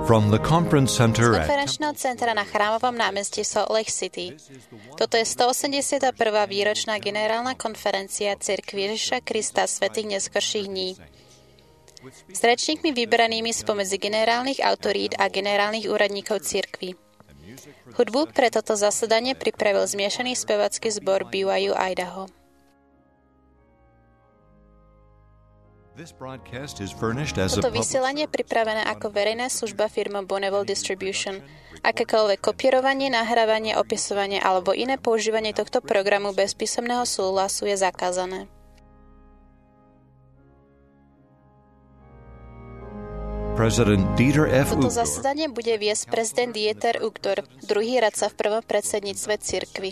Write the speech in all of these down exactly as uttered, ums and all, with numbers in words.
From the conference center Z konferenčného centra na Chrámovom námestí Salt Lake City. Toto je stoosemdesiata prvá výročná generálna konferencia Cirkvi Ježiša Krista svätých neskorších dní. S rečníkmi vybranými spomedzi generálnych autorít a generálnych úradníkov cirkvi. Hudbu pre toto zasadanie pripravil zmiešaný spevacký zbor bé vaj ú Idaho. Toto vysielanie je pripravené ako verejná služba firmy Bonneville Distribution. Akékoľvek kopírovanie, nahrávanie, opisovanie alebo iné používanie tohto programu bez písomného súhlasu je zakázané. Toto zasadanie bude viesť prezident Dieter Uchtdorf, druhý radca v prvom predsedníctve cirkvi.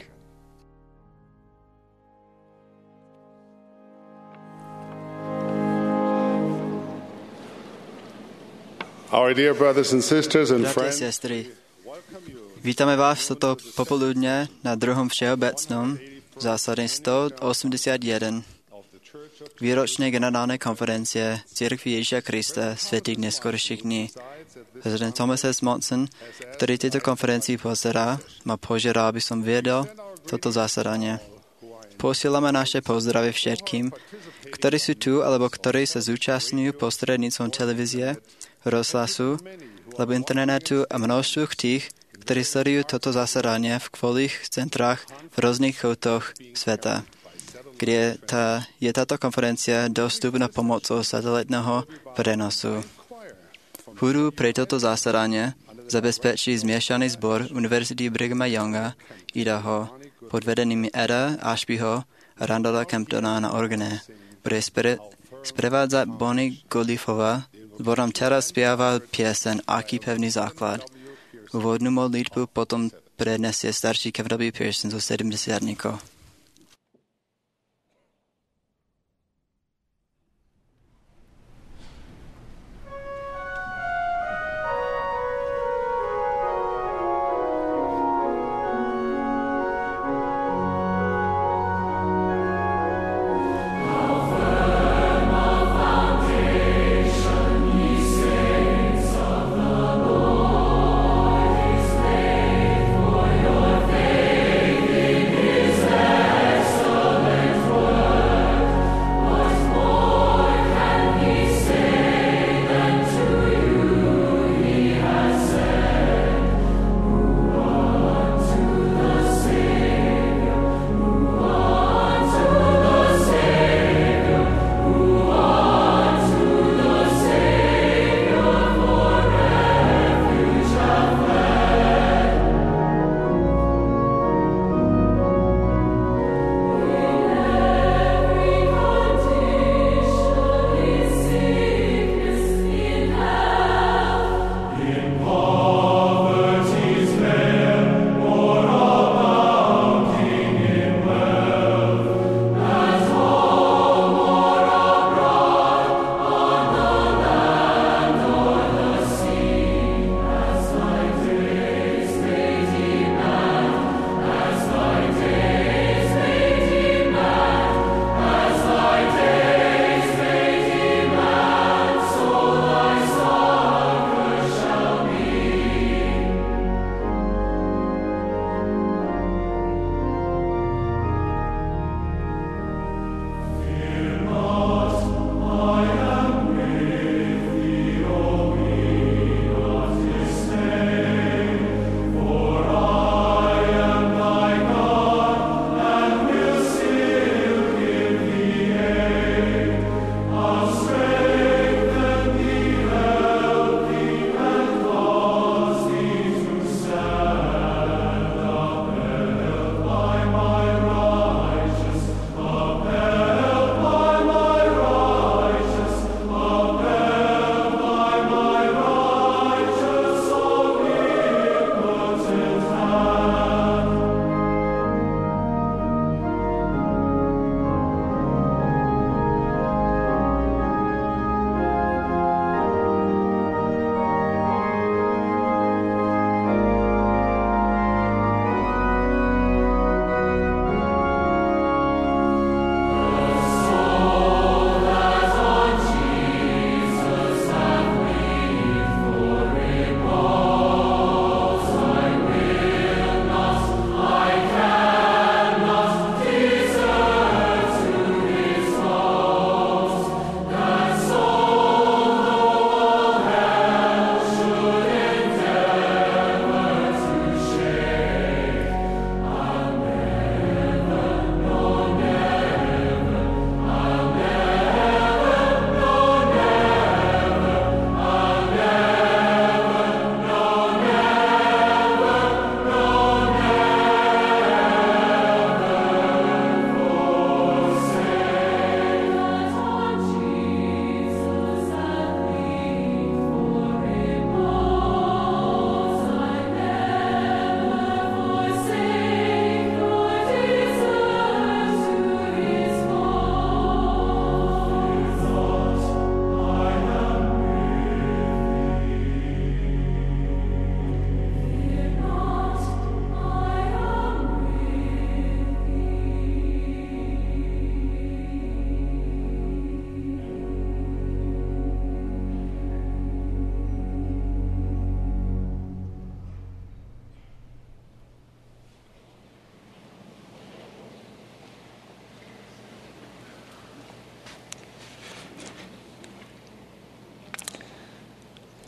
Our dear brothers and sisters and friends, Bratia, sestry, vítame vás toto popoludne na druhom všeobecnom zásadne stoosemdesiatjeden výročnej generálnej konferencie Cirkvi Ježiša Krista svätých neskorších dní. Prezident Thomas S. Monson, ktorý tejto konferencii pozerá, ma požiadal, aby som viedol toto zasadanie. Posielame naše pozdravy všetkým, ktorí sú tu alebo ktorí sa zúčastňujú prostredníctvom televízie, rozhlasu, alebo internetu a množstvu tých, ktorí sledujú toto zasadanie v kvôlých centrách v rôznych kútoch sveta, kde tá, je táto konferencia dostupná pomocou satelitného prenosu. Hudbu pre toto zasadanie zabezpečí zmiešaný zbor Univerzity Brighama Younga, Idaho, pod vedením Eda Ashbyho a Randalla Kemptona na organe. Bude spre, sprevádzať Bonnie Godliffová. Zborom teraz spieval piesen Aký pevný základ. Úvodnú modlitbu potom prednesie starší Kevin W. Pearson zo sedemdesiatnikov. Is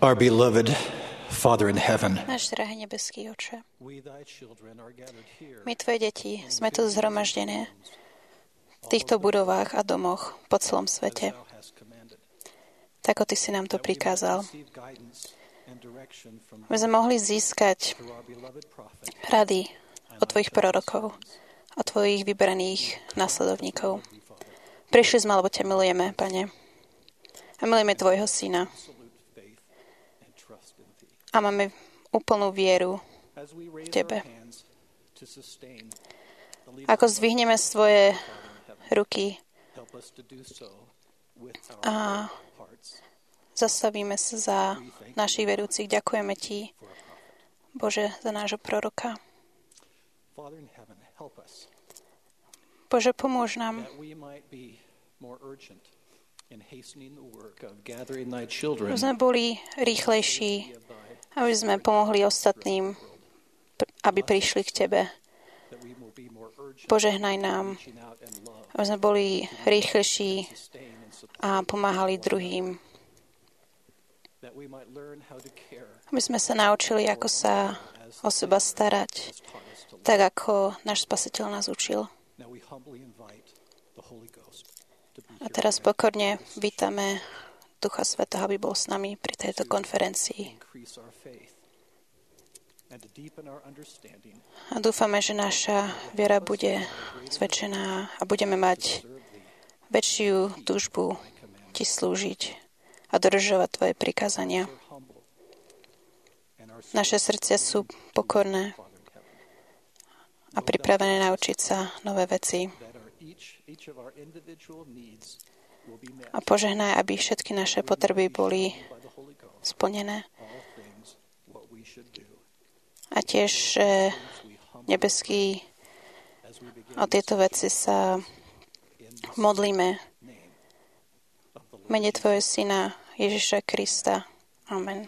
Our beloved Father in heaven, Náš drahý nebeský Oče, my, Tvoje deti, sme tu zhromaždené v týchto budovách a domoch po celom svete. Tak, ako Ty si nám to prikázal. My sme mohli získať rady od Tvojich prorokov, od Tvojich vybraných následovníkov. Prišli sme, lebo ťa milujeme, Pane. A milujeme Tvojho Syna. A máme úplnú vieru v Tebe. Ako zdvihneme svoje ruky a zastavíme sa za našich verúcich. Ďakujeme Ti, Bože, za nášho proroka. Bože, pomôž nám, aby sme boli rýchlejší, aby sme pomohli ostatným, aby prišli k Tebe. Požehnaj nám, aby sme boli rýchlejší a pomáhali druhým. Aby sme sa naučili, ako sa o seba starať, tak ako náš Spasiteľ nás učil. A teraz pokorne vítame Ducha Svätého, aby bol s nami pri tejto konferencii. A dúfame, že naša viera bude zväčšená a budeme mať väčšiu túžbu Ti slúžiť a dodržovať Tvoje prikázania. Naše srdcia sú pokorné a pripravené naučiť sa nové veci. A požehnaj, aby všetky naše potreby boli splnené. A tiež, že nebeský, o tieto veci sa modlíme v mene Tvojho Syna Ježiša Krista. Amen.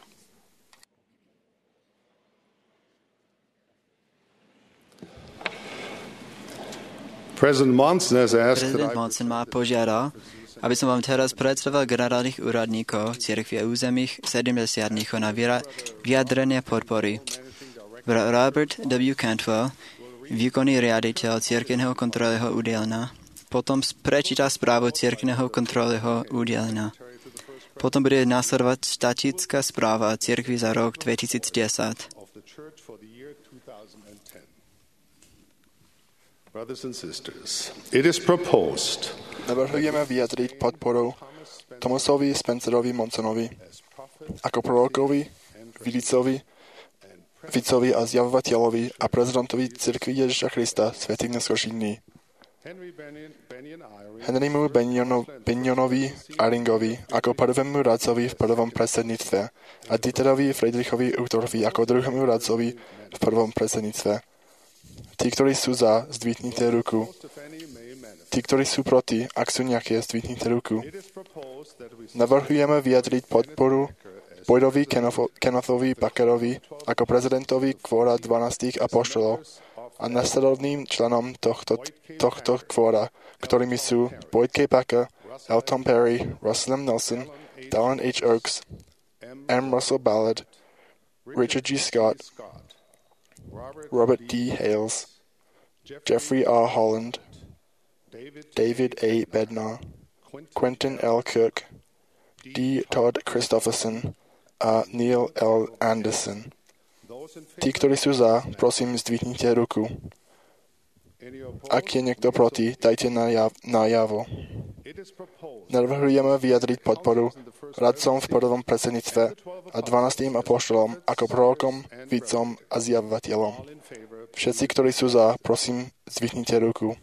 President Monson has asked Prezident Monson má požiadal, aby som vám teraz predstavil generálnych úradníkov cirkvi a územích sedemdesiatnych na vyjadrenie podpory. Robert W. Cantwell, výkonný riaditeľ cirkevného kontrolného údelenia, potom prečíta správu cirkevného kontrolného údelenia. Potom bude následovať štatická správa cirkvi za rok dvetisícdesať. Brothers and sisters, it is proposed Navrhujeme vyjadriť podporu Thomasovi Spencerovi Monsonovi ako prorokovi, Vidicovi, Vicovi a zjavovateľovi a prezidentovi cirkvi Ježiša Krista svätých neskôrších dní. Henrymu Benionovi Aringovi ako prvému radcovi v prvom predsedníctve a Dieterovi Friedrichovi Uchtdorfovi ako druhému radcovi v prvom predsedníctve. Tí, ktorí sú za, zdvihnite ruku. Tí, ktorí sú proti, ak sú nejaké, zdvihnite ruku. Navrhujeme vyjadriť podporu Boydovi Kennethovi Packerovi ako prezidentovi kvóra dvanástich apoštolov a nasledovným členom tohto, tohto kvóra, ktorými sú Boyd K. Packer, L. Tom Perry, Russell M. Nelson, Dallin H. Oaks, M. Russell Ballard, Richard G. Scott, Robert D. Hales, Jeffrey R. Holland, David A. Bednar, Quentin L. Cook, D. Todd Christopherson a Neil L. Anderson. Tí, ktorí sú za, prosím, zdvihnite ruku. Ak je niekto proti, dajte najavo. Navrhujeme vyjadriť podporu radcom v prvom predsedníctve a dvanástym apoštolom ako prorokom, vidcom a zjavovateľom. Všetci, ktorí sú za, prosím, zdvihnite ruku.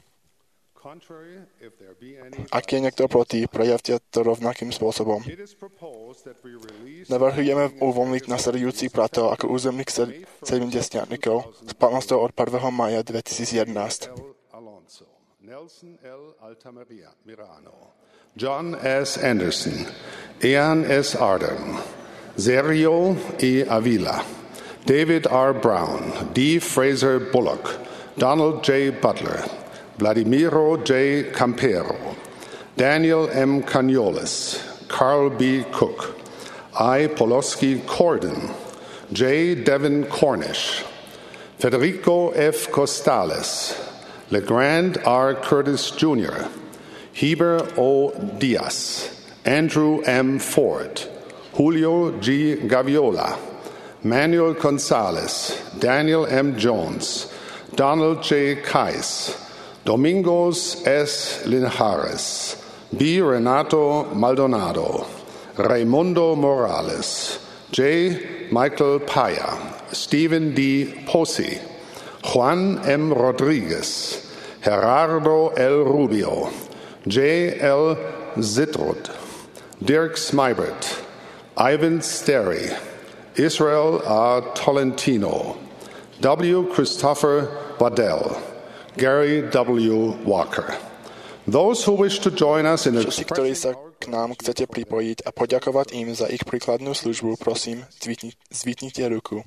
Ak je niekto proti, prejavte to rovnakým spôsobom. Navrhujeme uvoľniť nasledujúcich bratov ako územných sedemdesiatnikov s platnosťou od prvého mája dvetisícjedenásť. Nelson L. Altamirano, John S. Anderson, Ian S. Arden, Sergio E. Avila, David R. Brown, D. Fraser Bullock, Donald J. Butler, Vladimiro J. Campero, Daniel M. Caniolis, Carl B. Cook, I. Poloski Corden, J. Devin Cornish, Federico F. Costales, LeGrand R. Curtis Junior, Heber O. Diaz, Andrew M. Ford, Julio G. Gaviola, Manuel Gonzalez, Daniel M. Jones, Donald J. Kais, Domingos S. Linares, B. Renato Maldonado, Raimundo Morales, J. Michael Paya, Stephen D. Posi, Juan M. Rodriguez, Gerardo L. Rubio, J. L. Zitrud, Dirk Smybert, Ivan Sterry, Israel R. Tolentino, W. Christopher Waddell, Gary W. Walker. Those who wish to join us in Všetci, ktorí sa k nám chcete pripojiť a poďakovať im za ich príkladnú službu, prosím, zvítnite ruku.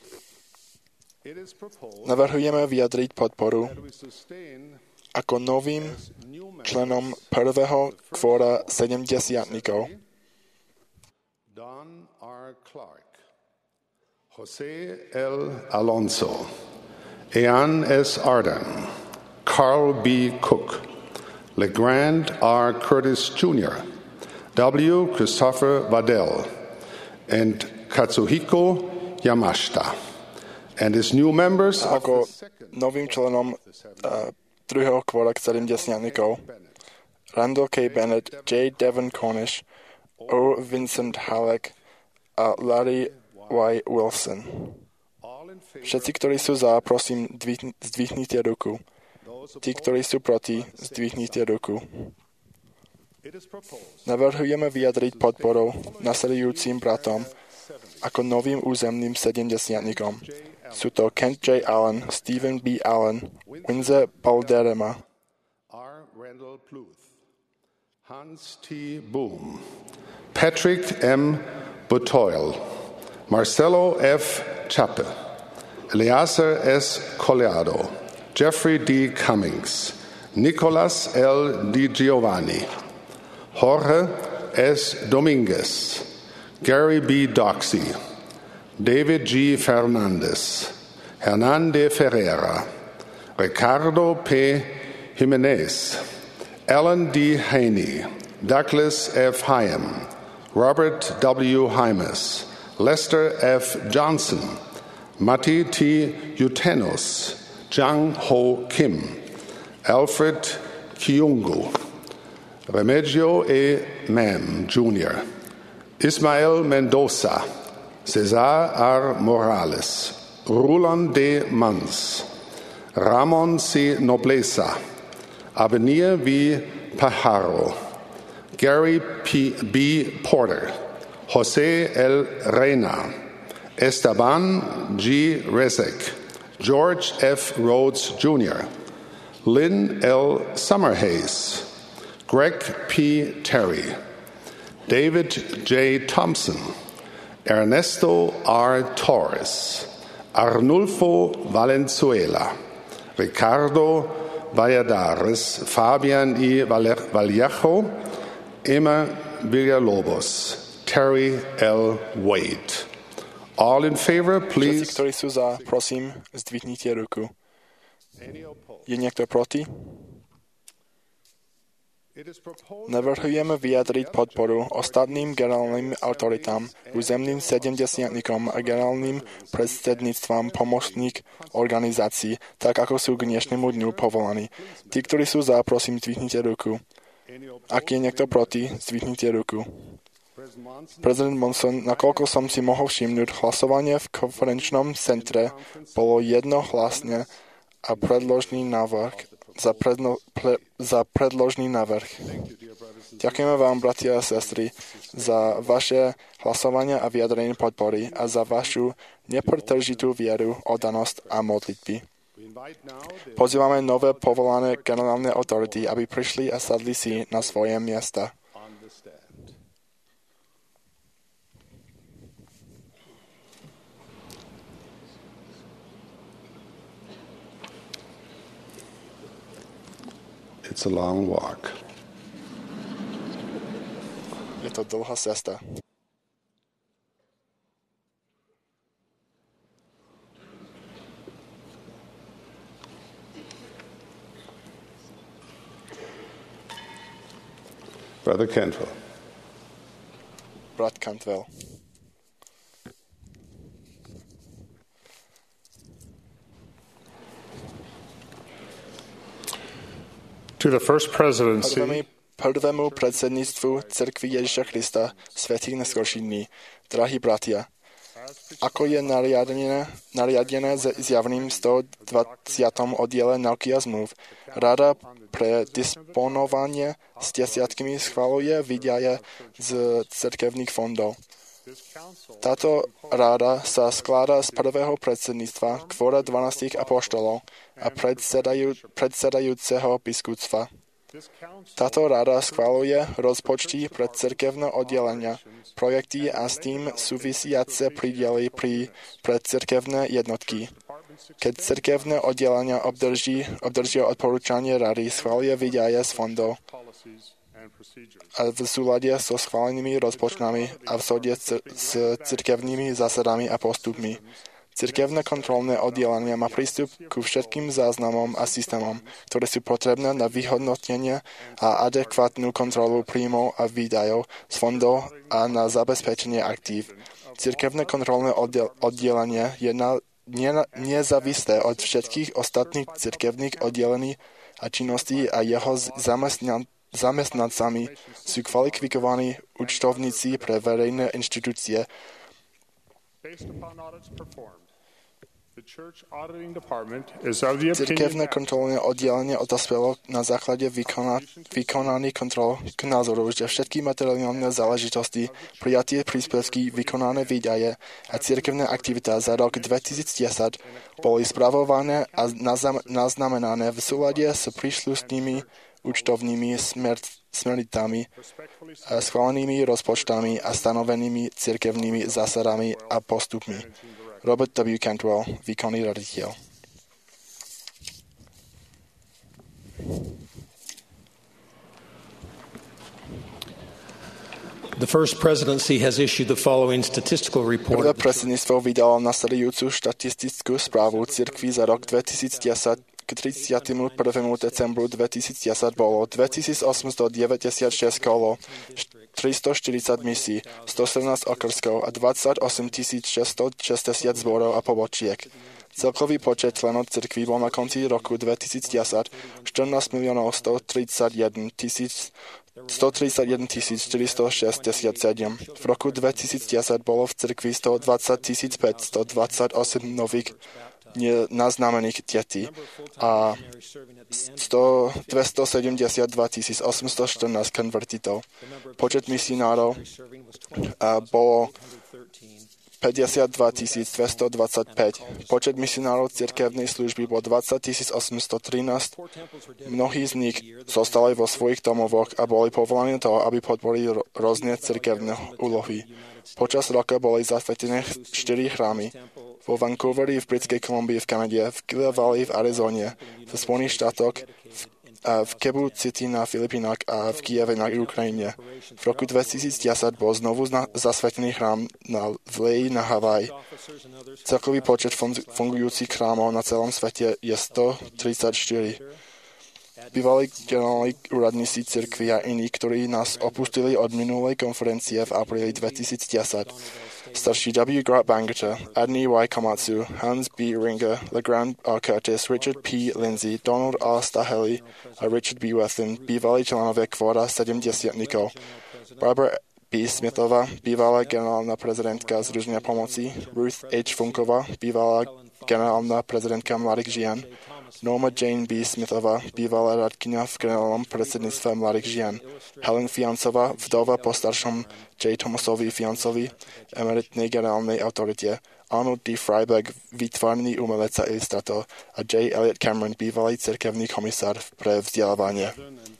Navrhujeme vyjadriť podporu ako novým členom prvého kvóra sedemdesiatnikov Don R. Clark, Jose L. Alonso, Ean S. Arden, Carl B. Cook, LeGrand R. Curtis Junior, W. Christopher Waddell, and Katsuhiko Yamashita, and his new members ako novým členom uh, druhého kvóra sedemdesiatnikov Randall K. Bennett, J. Devon Cornish, O. Vincent Halleck a Larry Y. Wilson. Všetci, ktorí sú za, prosím, zdvihnite ruku. Tí, ktorí sú proti, zdvihnite ruku. Navrhujeme vyjadriť podporu nasledujúcim bratom ako novým územným sedemdesiatnikom. Sú to Kent J. Allen, Stephen B. Allen, Winze Balderema, R. Randall Pluth, Hans T. Boom, Patrick M. Butoil, Marcelo F. Chappe, Eleazar S. Collado, Jeffrey D. Cummings, Nicolas L. Di Giovanni, Jorge S. Dominguez, Gary B. Doxey, David G. Fernandez, Hernande Ferreira, Ricardo P. Jimenez, Alan D. Haney, Douglas F. Hyam, Robert W. Hymas, Lester F. Johnson, Matti T. Utenos, Jang Ho Kim, Alfred Kiungu, Remigio E. Mam, Junior, Ismael Mendoza, Cesar R. Morales, Roland D. Mans, Ramon C. Nobleza, Avenir V. Pajaro, Gary P. B. Porter, Jose L. Reina, Esteban G. Rezek, George F. Rhodes Junior, Lynn L. Summerhays, Greg P. Terry, David J. Thompson, Ernesto R. Torres, Arnulfo Valenzuela, Ricardo Valladares, Fabian I. Vallejo, Emma Villalobos, Terry L. Wade. All in favor, please. Všetci, ktorí sú za, prosím, zdvihnite ruku. Je niekto proti? Navrhujeme vyjadriť podporu ostatným generálnym autoritám, územným sedemdesiatnikom a generálnym predsedníctvom pomocných organizácií, tak ako sú k dnešnému dňu povolaní. Tí, ktorí sú za, prosím, zdvihnite ruku. Ak je niekto proti, zdvihnite ruku. Prezident Monson, nakoľko som si mohol všimnúť, hlasovanie v konferenčnom centre bolo jednohlasne a predložný návrh za, predno, pre, za predložný návrh. Ďakujeme vám, bratia a sestry, za vaše hlasovania a vyjadrenie podpory a za vašu nepretržitú vieru, oddanosť a modlitby. Pozývame nové povolané generálne autority, aby prišli a sadli si na svoje miesta. It's a long walk. Je to dlhá cesta. Brother Cantwell. Brat Cantwell. To the first presidency Prvému, prvému predsedníctvu Cirkvi Ježiša Krista svätých neskorších dní. Drahí bratia, ako je nariadené, nariadené zjavným stodvadsiatom oddiele Nauky a zmluv, Rada pre disponovanie s desiatkami schvaluje výdaje z cirkevných fondov. Táto ráda sa skladá z prvého predsedníctva kvora dvanástich apoštolov a predsedajú, predsedajúceho biskupstva. Táto rada schvaľuje rozpočty pre cirkevné oddelenia, projekty a s tým súvisiace prídely pri, pre cirkevné jednotky. Keď cirkevné oddelenia obdrží, obdržia odporúčanie rady, schvaľuje výdaje z fondov a v súlade so schválenými rozpočtami a v súlade s cirkevnými zásadami a postupmi. Cirkevné kontrolné oddelenie má prístup ku všetkým záznamom a systémom, ktoré sú potrebné na vyhodnotenie a adekvátnu kontrolu príjmov a výdajov z fondov a na zabezpečenie aktív. Cirkevné kontrolné oddelenie je na, ne, nezávislé od všetkých ostatných cirkevných oddelení a činností a jeho zamestnancov Zamestnancami sú kvalifikovaní účtovníci pre verejné inštitúcie. Cirkevné kontrolné oddelenie odospelo na základe vykona, vykonaných kontrol k názoru, že všetky materiálne záležitosti, prijatie príspevky, vykonané výdaje a cirkevné aktivita za rok dvetisícdesať boli spravované a naznamenané v súlade s príslušnými účtovnými smer, smeritami, schválenými rozpočtami a stanovenými cirkevnými zásadami a postupmi. Robert W. Cantwell, výkonný raditeľ. The first presidency has issued the following statistical report. Prvé predsedníctvo vydalo nasledujúcu štatistickú správu cirkvi za rok dvetisícdesať. K tridsiatemu prvému decembru dvetisícdesať bolo dvetisícosemstodeväťdesiatšesť kolo, tristoštyridsať misií, stosedemnásť okrskov a dvadsaťosem tisíc šesťstošesťdesiat zborov a pobočiek. Celkový počet členov cirkvi bol na konci roku dvetisícdesať štrnásť miliónov stotridsaťjeden tisíc štyristošesťdesiatsedem. V roku dvetisícdesať bolo v cirkvi stodvadsať tisíc päťstodvadsaťosem nových nenaznamených detí a dvestosedemdesiatdva tisíc osemstoštrnásť konvertitov. Počet misionárov bolo päťdesiatdva tisíc dvestodvadsaťpäť. Počet misionárov cirkevnej služby bol dvadsať tisíc osemstotrinásť. Mnohí z nich zostali vo svojich domovoch a boli povolaní na to, aby podporili rôzne cirkevné úlohy. Počas roka boli zasvetené štyri chrámy. Vo Vancouveri, v Britskej Kolumbii, v Kanade, v Gila Valley, v Arizone, v Spojených štátoch, v, a v Cebu City na Filipínach a v Kieve na Ukrajine. V roku dvetisícdesať bol znovu zasvetený chrám na Leji na Havaj. Celkový počet fungujúcich chrámov na celom svete je stotridsaťštyri. Bývalí generálni úradníci cirkvi a iní, ktorí nás opustili od minulej konferencie v apríli dvetisícdesať. Starší W. Grant Bangerter, Adney Y. Komatsu, Hans B. Ringer, LeGrand R. Curtis, Richard P. Lindsay, Donald R. Staheli a Richard B. Wethin, bývalí členovia kvóra sedemdesiatnikov. Barbara B. Smithová, bývalá generálna prezidentka Združenia pomoci, Ruth H. Funková, bývalá generálna prezidentka Mladých žien, Norma Jane B. Smithová, bývalá radkyňa v generálnom predsedníctve Mladých žien, Helen Fiancová, vdova po staršom J. Thomasovi Fiancovi, emeritnej generálnej autorite, Arnold D. Freiberg, výtvarný umelec a ilustrátor a J. Elliot Cameron, bývalý cirkevný komisár pre vzdelávanie.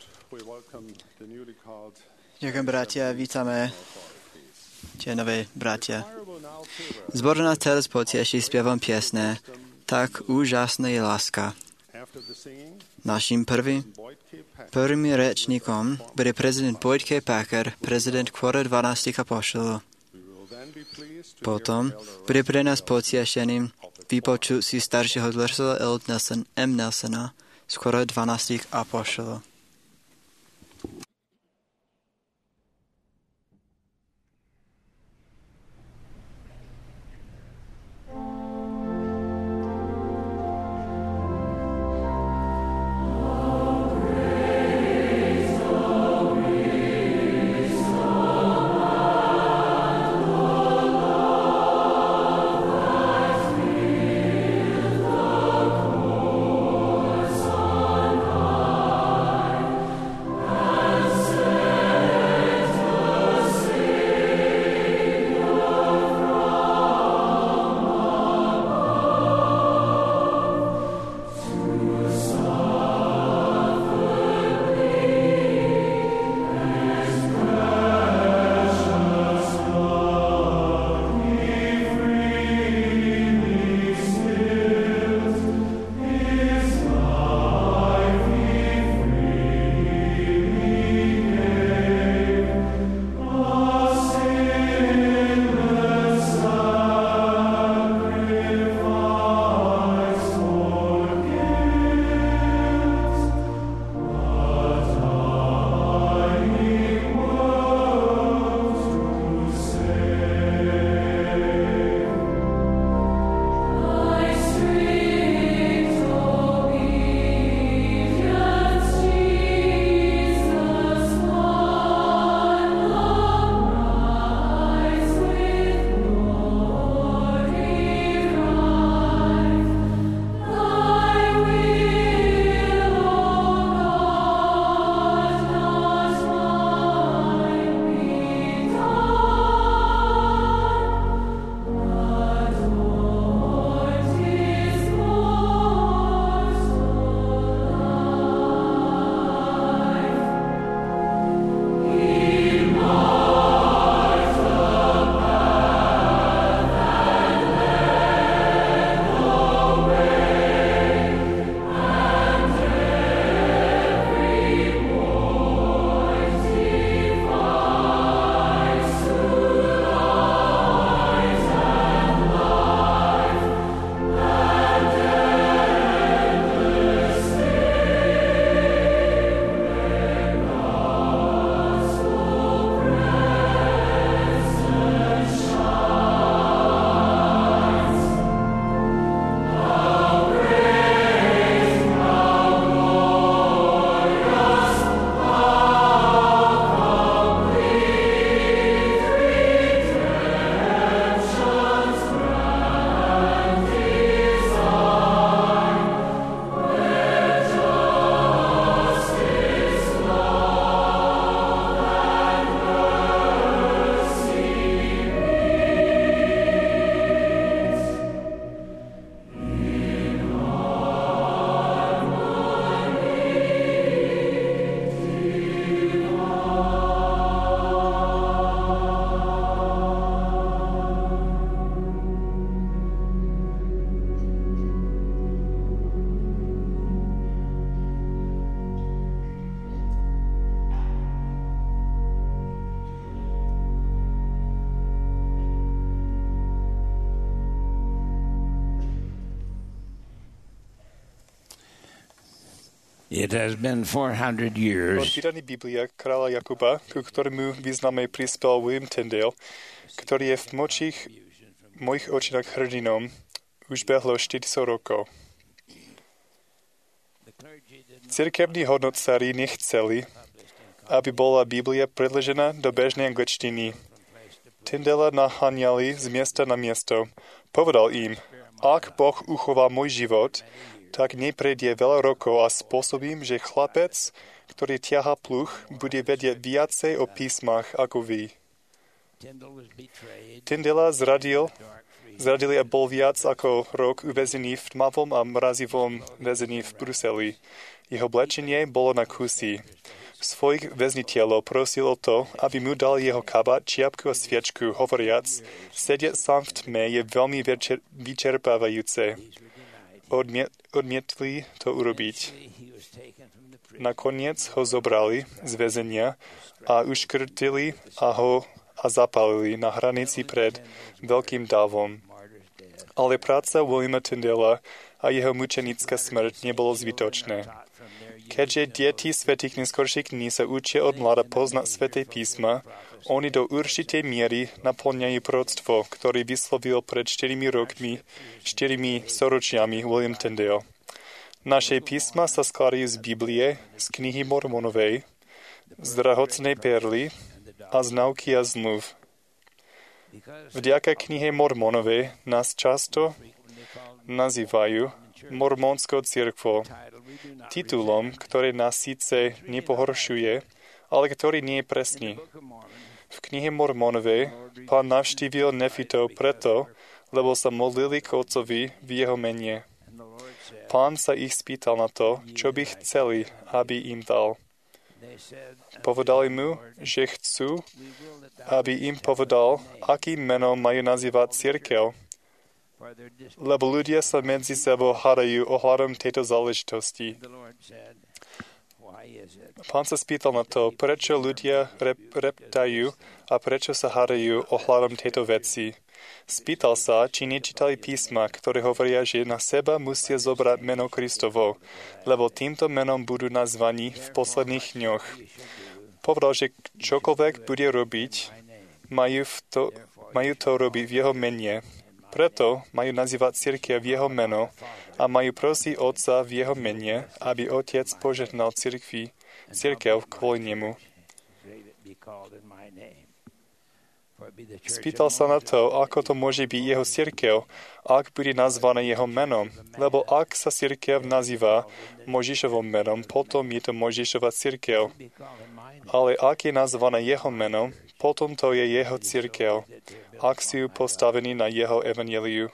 Ďakujem, bratia, vítame tie nové bratia. Zbor nás teraz potieší zpěvom piesne Tak úžasná je láska. Naším prvým, prvým rečníkom bude prezident Boyd K. Packer, prezident kvora dvanástich apoštolov. Potom bude pre nás potiešeným vypočuť si staršieho Dlrsela L. Nelson, M. Nelsona, z kvora dvanástich apoštolov. The first presidency Skoro dvanástich apoštolov. It has been four hundred Od years vydaní Biblia kráľa Jakuba, ku ktorému význame prispel William Tyndale, ktorý je v močích mojich očinách hrdinom, už behlo štyristo rokov. Cirkevní hodnocári nechceli, aby bola Biblia predložená do bežnej angličtiny. Tyndala naháňali z miesta na miesto. Povedal im, ak Boh uchová môj život, tak neprejde veľa rokov a spôsobím, že chlapec, ktorý ťahá pluh, bude vedieť viacej o písmach ako vy. Tyndala zradil, zradili a bol viac ako rok uväznený v tmavom a mrazivom väzení v Bruseli. Jeho oblečenie bolo na kusy. Svojich väzniteľov prosil o to, aby mu dal jeho kabát, čiapku a sviečku, hovoriac, sedieť sám v tme je veľmi vyčer- vyčerpávajúce. Odmiet, odmietli to urobiť. Nakoniec ho zobrali z väzenia a uškrtili a ho a zapálili na hranici pred veľkým dávom. Ale práca Williama Tyndala a jeho mučenická smrť nebolo zbytočné. Keďže deti svätých neskorších dní sa učia od mlada poznať sväté písma, oni do určitej miery naplňajú proroctvo, ktoré vyslovil pred štyrimi rokmi, štyrimi storočiami William Tyndale. Naše písma sa skladajú z Biblie, z knihy Mormonovej, z drahocnej perly a z nauky a zmluv. Vďaka knihe Mormonovej nás často nazývajú mormonskou cirkvou, titulom, ktorý nás síce nepohoršuje, ale ktorý nie je presný. V knihe Mormonovej Pán navštívil nefitov preto, lebo sa modlili k Otcovi v jeho mene. Pán sa ich spýtal na to, čo by chceli, aby im dal. Povedali mu, že chcú, aby im povedal, akým menom majú nazývať cirkev, lebo ľudia sa medzi sebou hádajú ohľadom tejto záležitosti. Pán sa spýtal na to, prečo ľudia rep- reptajú a prečo sa hádajú ohľadom tejto veci. Spýtal sa, či nečítali písma, ktoré hovoria, že na seba musia zobrať meno Kristovo, lebo týmto menom budú nazvaní v posledných dňoch. Povedal, že čokoľvek bude robiť, majú, to, majú to robiť v jeho mene. Preto majú nazývať cirkev v jeho meno a majú prosiť Otca v jeho mene, aby Otec požehnal cirkvi, cirkev kvôli nemu. Spýtal sa na to, ako to môže byť jeho cirkev, ak bude nazvané jeho menom, lebo ak sa cirkev nazýva Mojžišovom menom, potom je to Mojžišova cirkev. Ale ak je nazvané jeho menom, potom to je jeho cirkev, ak sú postavení na jeho evanjeliu.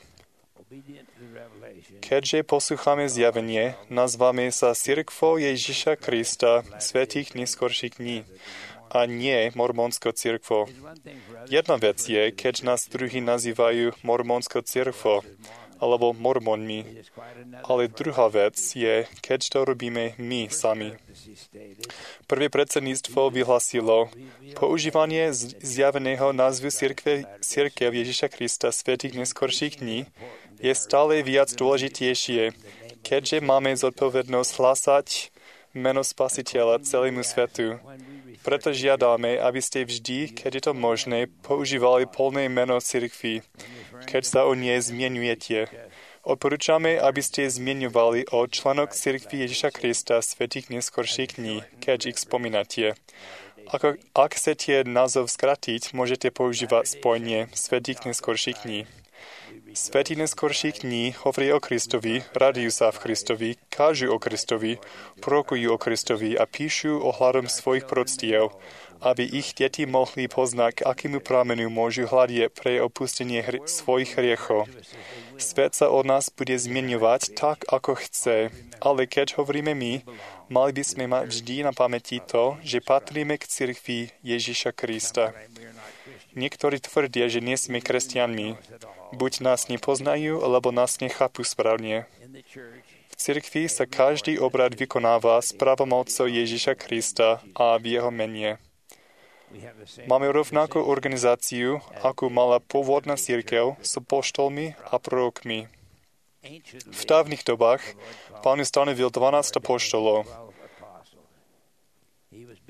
Keďže poslúchame zjavenie, nazváme sa cirkvou Ježiša Krista, svätých neskorších dní, a nie mormonskou cirkvou. Jedna vec je, keď nás druhí nazývajú mormonskou cirkvou, alebo mormonmi. Ale druhá vec je, keď to robíme my sami. Prvé predsedníctvo vyhlasilo, používanie zjaveného názvu cirkve, cirkev Ježiša Krista svätých neskorších dní je stále viac dôležitejšie, keďže máme zodpovednosť hlásať meno Spasiteľa celému svetu. Preto žiadame, aby ste vždy, keď je to možné, používali plné meno cirkvi, keď sa o nej zmienujete. Odporúčame, aby ste zmieňovali o členok cirkvi Ježiša Krista svätých neskorších dní, keď ich spomínate. Ako, ak chcete názov skratiť, môžete používať spojenie svätých neskorších dní. Svätí neskorších dní hovoria o Kristovi, radujú sa v Kristovi, kážu o Kristovi, prorokujú o Kristovi a píšu ohľadom svojich proroctiev, aby ich deti mohli poznať, k akému pramenu môžu hľadieť pre opustenie hri- svojich hriechov. Svet sa od nás bude zmieňovať tak, ako chce, ale keď hovoríme my, mali by sme mať vždy na pamäti to, že patríme k cirkvi Ježiša Krista. Niektorí tvrdia, že nie sme kresťanmi. Buď nás nepoznajú, alebo nás nechápu správne. V cirkvi sa každý obrad vykonáva s pravomocou Ježiša Krista a v jeho mene. Máme rovnakú organizáciu, ako mala pôvodná cirkev s apoštolmi a prorokmi. V dávnych dobách Pán ustanovil dvanásť apoštolov.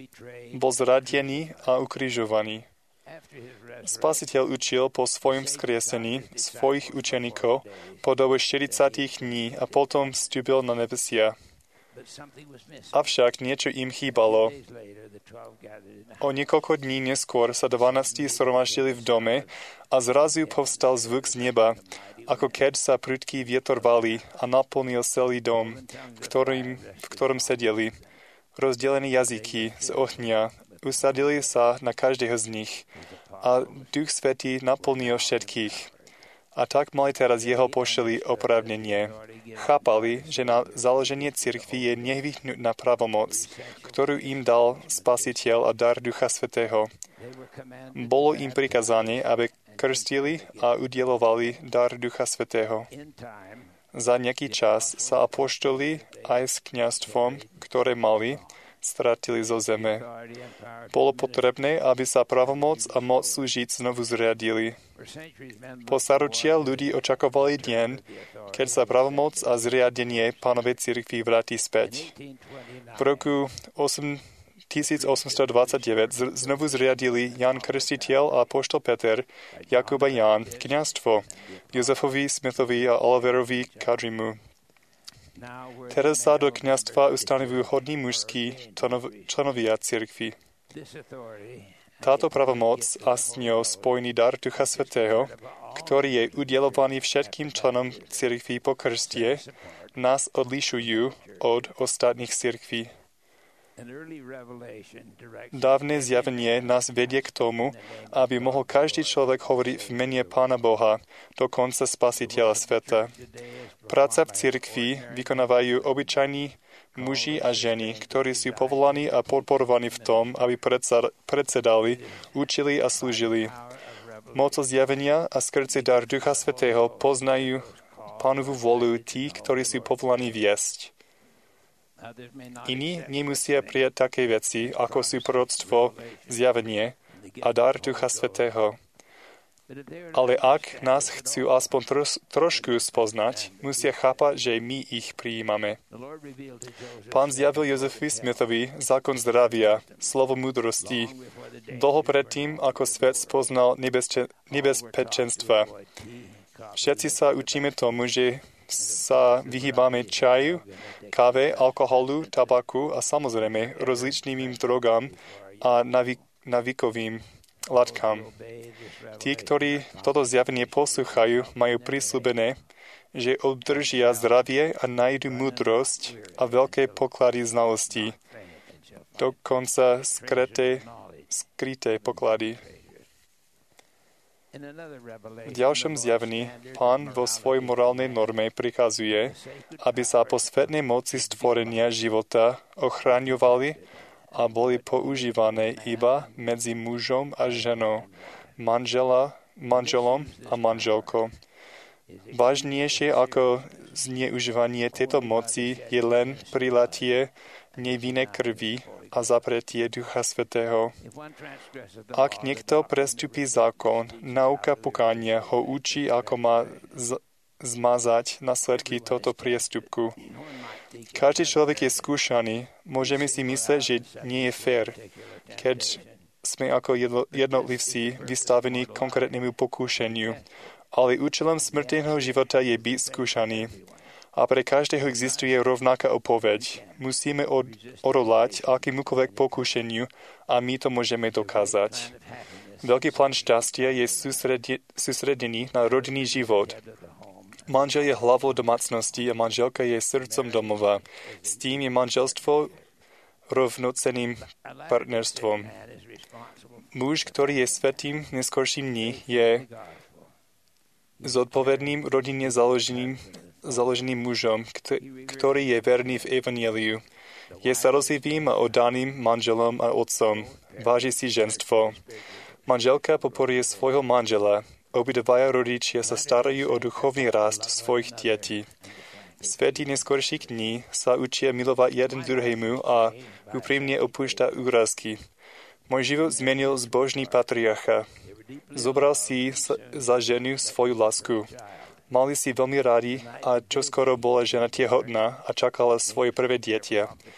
bol zradený a ukrižovaný. Spasiteľ učil po svojom vzkriesení svojich učeníkov po dobu štyridsať dní a potom vstúpil na nebesia. Avšak niečo im chýbalo. O niekoľko dní neskôr sa dvanásti zhromaždili v dome a zrazu povstal zvuk z neba, ako keď sa prudký vietor valí a naplnil celý dom, v, ktorým, v ktorom sedeli. Rozdelené jazyky z ohňa usadili sa na každého z nich a Duch Svätý naplnil všetkých. A tak mali teraz jeho pošli oprávnenie. Chápali, že na založenie cirkvi je nevyhnutná pravomoc, ktorú im dal Spasiteľ a dar Ducha Svätého. Bolo im prikazané, aby krstili a udielovali dar Ducha Svätého. Za nejaký čas sa apoštoli aj s kňazstvom, ktoré mali, stratili zo zeme. Bolo potrebné, aby sa pravomoc a moc slúžiť znovu zriadili. Po staročia ľudí očakovali deň, keď sa pravomoc a zriadenie Pánovej cirkvi vráti späť. V roku tisícosemstodvadsaťdeväť znovu zriadili Jan Krstiteľ a apoštol Peter, Jakub a Ján kňazstvo Jozefovi Smithovi a Oliverovi Kadrimu. Teraz sa do kňazstva ustanovujú hodní mužskí členovia cirkvi. Táto pravomoc a s ňou spojený dar Ducha Svätého, ktorý je udelovaný všetkým členom cirkvi po krstie, nás odlišujú od ostatných cirkví. Dávne zjavenie nás vedie k tomu, aby mohol každý človek hovoriť v mene Pána Boha, dokonca Spasiteľa sveta. Práca v cirkvi vykonávajú obyčajní muži a ženy, ktorí sú povolaní a podporovaní v tom, aby predsedali, učili a slúžili. Mocou zjavenia a skrze dar Ducha Svätého poznajú Pánovu vôľu tí, ktorí sú povolaní viesť. Iní nemusia prijať také veci, ako sú proroctvo, zjavenie a dar Ducha Svätého. Ale ak nás chcú aspoň tros, trošku spoznať, musia chápať, že my ich prijímame. Pán zjavil Jozefovi Smithovi zákon zdravia, slovo múdrosti, dlho predtým, ako svet spoznal nebezpe, nebezpečenstva. Všetci sa učíme tomu, že sa vyhýbame čaju, káve, alkoholu, tabaku a samozrejme rozličným drogám a navi- navikovým látkam. Tí, ktorí toto zjavenie poslúchajú, majú prisľúbené, že obdržia zdravie a nájdu múdrosť a veľké poklady znalostí, dokonca skryté, skryté poklady. V ďalšom zjavení Pán vo svojej morálnej norme prikazuje, aby sa posvetné moci stvorenia života ochraňovali a boli používané iba medzi mužom a ženou, manžela, manželom a manželkou. Vážnejšie ako zneužívanie tejto moci je len prilatie nevinnej krvi a zapretie Ducha Svätého. Ak niekto prestúpi zákon, nauka pokánia ho učí, ako má z- zmazať následky tohto priestupku. Každý človek je skúšaný. Môžeme si mysleť, že nie je fér, keď sme ako jedno- jednotlivci vystavení konkrétnemu pokúšeniu. Ale účelom smrteného života je byť skúšaný. A pre každého existuje rovnaká odpoveď. Musíme od, odolať akémukoľvek pokúšeniu a my to môžeme dokázať. Veľký plán šťastia je sústredi, sústredený na rodinný život. Manžel je hlavou domácnosti a manželka je srdcom domova. S tým je manželstvo rovnocenným partnerstvom. Muž, ktorý je svätým neskorším dní, je zodpovedným rodinne založeným založeným mužom, ktorý je verný v evanjeliu. Je starostlivým a oddaným manželom a otcom. Váži si ženstvo. Manželka podporuje svojho manžela. Obidvaja rodičia sa starajú o duchovný rast svojich detí. Svätí neskorších dní sa učia milovať jeden druhému a úprimne opúšťa úrazky. Môj život zmenil zbožný patriarcha. Zobral si za ženu svoju lásku. Mali si veľmi rádi a čoskoro bola žena tehotná a čakala svoje prvé dieťa.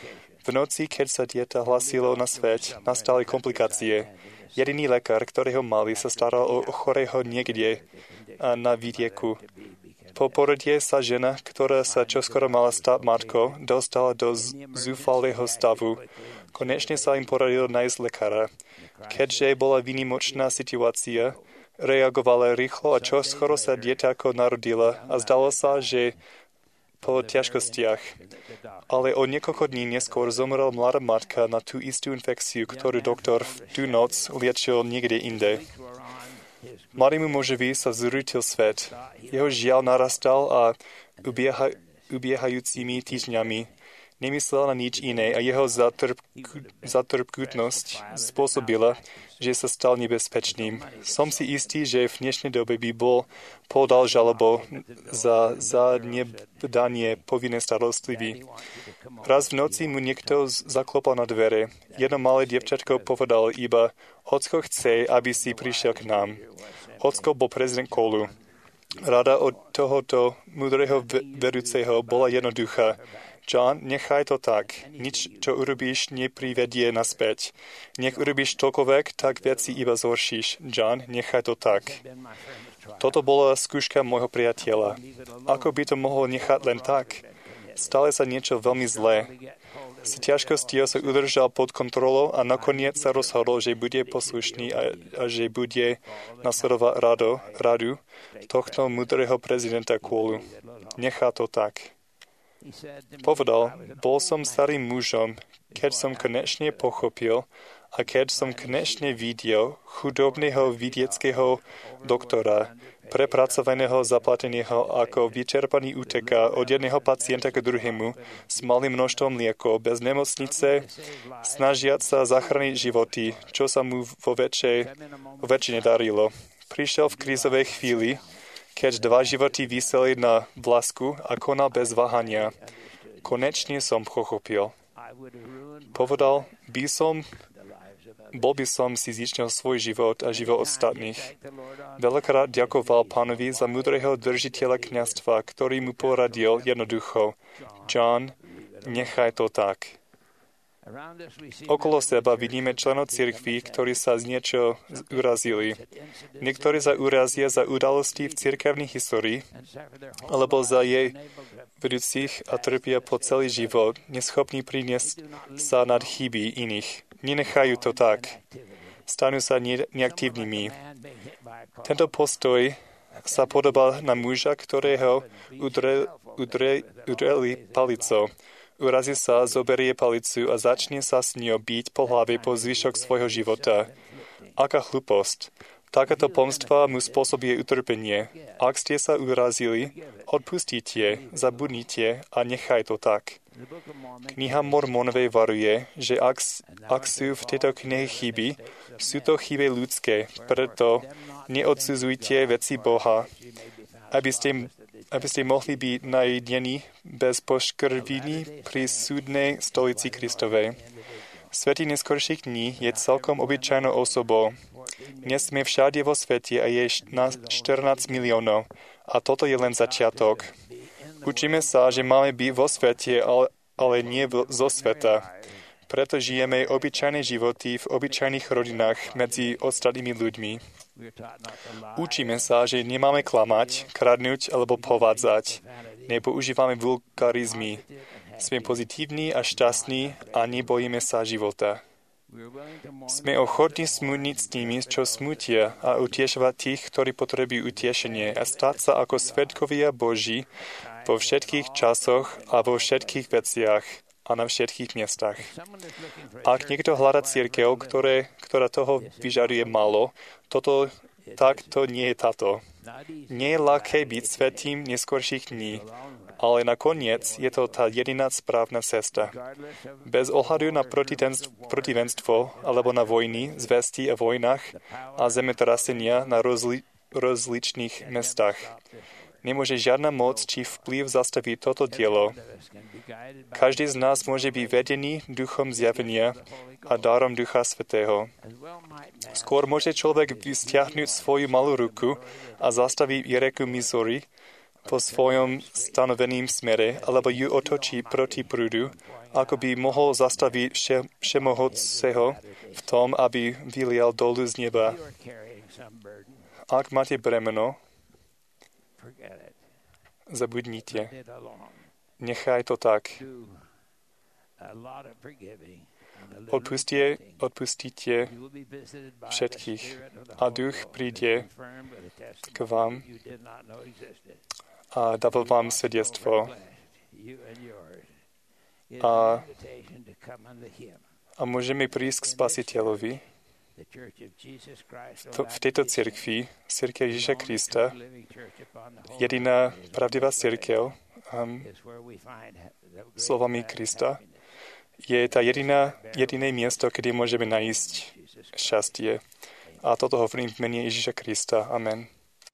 V noci, keď sa dieťa hlasilo na svet, nastali komplikácie. Jediný lekár, ktorého mali, sa staral o chorého niekde na vidieku. Po porode sa žena, ktorá sa čoskoro mala stať matkou, dostala do zúfalého stavu. Konečne sa im poradilo nájsť lekára. Keďže bola výnimočná situácia, reagovala rýchlo a čoskoro sa dieťatko narodila a zdalo sa, že po ťažkostiach. Ale o niekoľko dní neskôr zomrela mladá matka na tú istú infekciu, ktorú doktor v tú noc liečil niekde inde. Mladému mužovi sa zrútil svet. Jeho žiaľ narastal a ubieha, ubiehajúcimi týždňami nemyslel na nič iné a jeho zatrp, zatrpkutnosť spôsobila, že sa stal nebezpečným. Som si istý, že v dnešnej dobe by bol podal žalobu za zanedbanie povinnej starostlivy. Raz v noci mu niekto zaklopal na dvere. Jedno malé dievčatko povedal iba, ocko chce, aby si prišiel k nám. Ocko bol prezident Kolu. Rada od tohoto múdreho vedúceho bola jednoduchá. John, nechaj to tak. Nič, čo urobíš, neprivedie naspäť. Nech urobíš čokoľvek, tak veci iba zhoršíš. John, nechaj to tak. Toto bola skúška môjho priateľa. Ako by to mohol nechať len tak? Stalo sa niečo veľmi zlé. S ťažkosťou sa udržal pod kontrolou a nakoniec sa rozhodol, že bude poslušný a, a že bude nasledovať radu, radu tohto múdreho prezidenta Kolu. Nechá to tak. Povedal, bol som starým mužom, keď som konečne pochopil a keď som konečne videl chudobného vidieckého doktora, prepracovaného, zaplateného, ako vyčerpaný uteká od jedného pacienta k druhému s malým množstvom liekov, bez nemocnice, snažiať sa zachrániť životy, čo sa mu vo väčšine darilo. Prišiel v krízovej chvíli, keď dva životy viseli na vlásku a konal bez váhania. Konečne som pochopil. Povedal, by som, bol by som si zničil svoj život a život ostatných. Veľakrát ďakoval pánovi za múdreho držiteľa kňazstva, ktorý mu poradil jednoducho. John, nechaj to tak. Okolo seba vidíme členov cirkví, ktorí sa z niečo urazili. Niektorí sa urazia za udalosti v cirkevnej histórii, alebo za jej vedúcich a trpia po celý život, neschopní priniesť sa nad chyby iných. Nenechajú to tak. Stanú sa ne- neaktívnymi. Tento postoj sa podobá na muža, ktorého udre, udre, udreli palicou. Urazí sa, zoberie palicu a začne sa s ňou biť po hlave po zvyšok svojho života. Aká hlúposť. Takáto pomstva mu spôsobí utrpenie. Ak ste sa urazili, odpustite, zabudnite a nechaj to tak. Kniha Mormonovej varuje, že ak, ak sú v tejto knihe chyby, sú to chyby ľudské, preto neodsudzujte veci Boha, aby ste aby ste mohli byť najdení bez poškrviny pri súdnej stolici Kristovej. Svätý neskorších dní je celkom obyčajnou osobou. Dnes sme všade vo svete a je na štrnásť miliónov. A toto je len začiatok. Učíme sa, že máme byť vo svete, ale, ale nie zo sveta. Preto žijeme obyčajné životy v obyčajných rodinách medzi ostatnými ľuďmi. Učíme sa, že nemáme klamať, kradnúť alebo povádzať. Nepoužívame vulgarizmy. Sme pozitívni a šťastní a nebojíme sa života. Sme ochotní smutniť s tými, čo smutia a utiešovať tých, ktorí potrebujú utiešenie a stať sa ako svedkovia Boží vo všetkých časoch a vo všetkých veciach a na všetkých miestach. Ak niekto hľadá cirkev, ktoré, ktorá toho vyžaduje málo, toto, tak to nie je táto. Nie je ľahké byť svätým neskorších dní, ale nakoniec je to tá jediná správna cesta. Bez ohľadu na protivenstvo alebo na vojny, zvesti a vojnách a zemetrasenia na rozli, rozličných mestách. Nemôže žiadna moc či vplyv zastaviť toto dielo. Každý z nás môže byť vedený duchom zjavenia a darom Ducha Svätého. Skôr môže človek vystiahnuť svoju malú ruku a zastaviť rieku Missouri po svojom stanoveným smere, alebo ju otočí proti prúdu ako by mohol zastaviť vše, všemohúceho v tom, aby vylial dolu z neba. Ak máte bremeno, zabudnite. Nechaj to tak. Odpustie, odpustíte všetkých a duch príde k vám a dáva vám svedectvo. A, a môžeme prísť k Spasiteľovi v, v tejto cirkvi, cirkev Ježiša Krista, jediná pravdivá cirkev, um, slovami Krista, je tá jediná, jediné miesto, kde môžeme nájsť šťastie. A toto hovorím v mene Ježiša Krista. Amen.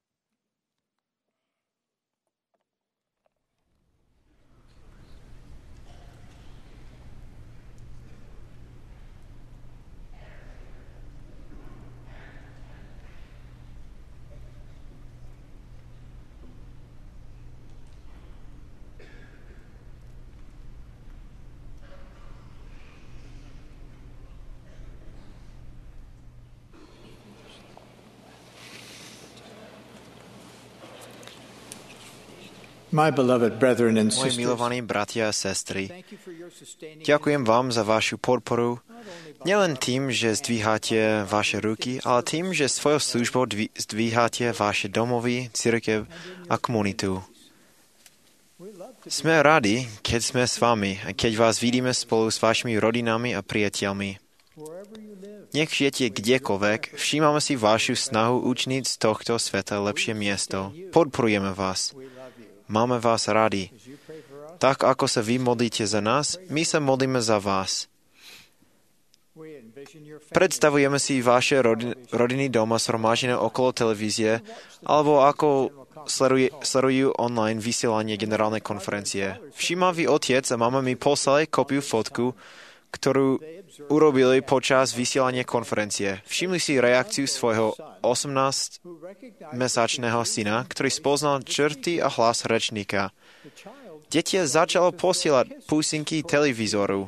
My beloved brethren and Moji sisters, milovaní bratia a sestry, ďakujem vám za vašu podporu, nielen tým, že zdvíhate vaše ruky, ale tým, že svojou službou zdvíhate vaše domovy, cirkev a komunitu. Sme radi, keď sme s vami a keď vás vidíme spolu s vašimi rodinami a priateľmi. Nech žijete kdekoľvek, všímame si vašu snahu učiniť z tohto sveta lepšie miesto. Podporujeme vás. Máme vás radi. Tak, ako sa vy modlíte za nás, my sa modlíme za vás. Predstavujeme si vaše rodin, rodiny doma zhromaždené okolo televízie, alebo ako sleduje, sledujú online vysielanie generálnej konferencie. Všímavý otec a mama mi poslali kopiu fotku, ktorú urobili počas vysielania konferencie. Všimli si reakciu svojho osemnásťmesačného syna, ktorý spoznal črty a hlas rečníka. Dieťa začalo posielať pusinky televízoru.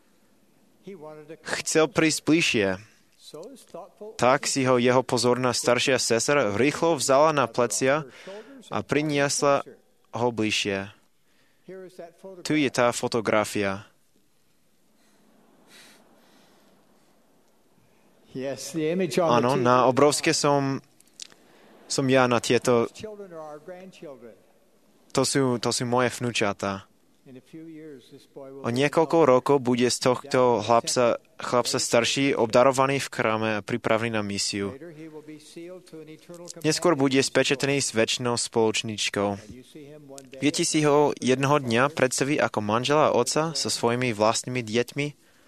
Chcel prísť bližšie. Tak si ho jeho pozorná staršia sestra rýchlo vzala na plecia a priniesla ho bližšie. Tu je tá fotografia. Áno, na obrovské som, som ja na tieto... To sú, to sú moje vnúčatá. O niekoľko rokov bude z tohto chlapca, chlapca starší obdarovaný v chráme a pripravený na misiu. Neskôr bude spečetený s večnou spoločničkou. Viete si ho jednoho dňa predstaviť ako manžela a otca so svojimi vlastnými deťmi?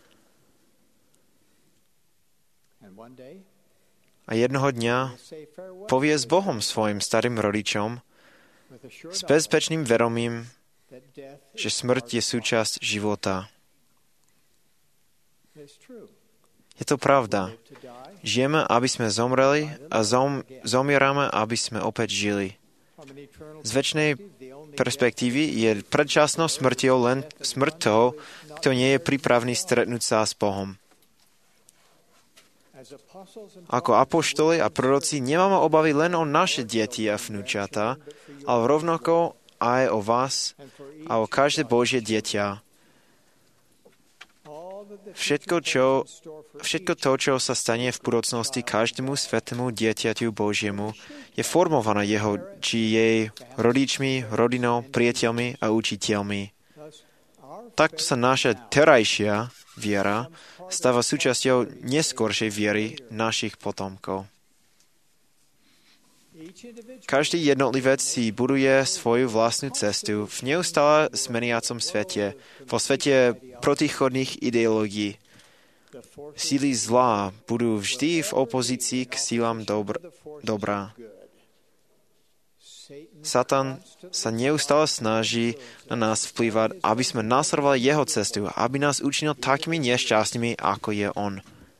A jednoho dňa povie s Bohom svojim starým rodičom s bezpečným vedomím, že smrť je súčasť života. Je to pravda. Žijeme, aby sme zomreli a zom, zomierame, aby sme opäť žili. Z večnej perspektívy je predčasnou smrťou len smrť toho, kto nie je pripravený stretnúť sa s Bohom. Ako apoštoli a proroci nemáme obavy len o naše deti a vnúčatá, ale rovnako aj o vás a o každé Božie dieťa. Všetko, čo, všetko to, čo sa stane v budúcnosti každému svetému dieťaťu Božiemu, je formované jeho či jej rodičmi, rodinou, priateľmi a učiteľmi. Takto sa naša terajšia viera stáva súčasťou neskoršej viery našich potomkov. Každý jednotlivec si buduje svoju vlastnú cestu v neustále zmeniacom svete, vo svete protichodných ideológií. Síly zla budú vždy v opozícii k sílam dobr- dobrá. Satan sa neustále snaží na nás vplývať, aby sme nasledovali jeho cestu, aby nás učinil takými nešťastnými, ako je on.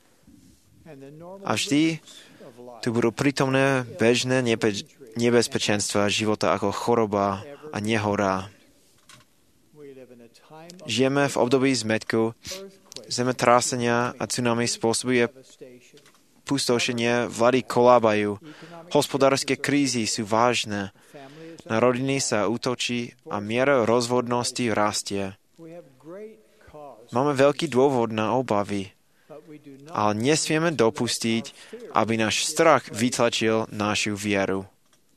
A vždy tu budú prítomné bežné nebe- nebezpečenstva života ako choroba a nehoda. Žijeme v období zmetku, zemetrásenia a tsunami spôsobuje pustošenie, vlády kolábajú, hospodárske krízy sú vážne, na rodiny sa útočí a miera rozvodnosti rastie. Máme veľký dôvod na obavy, ale nesmieme dopustiť, aby náš strach vytlačil našu vieru.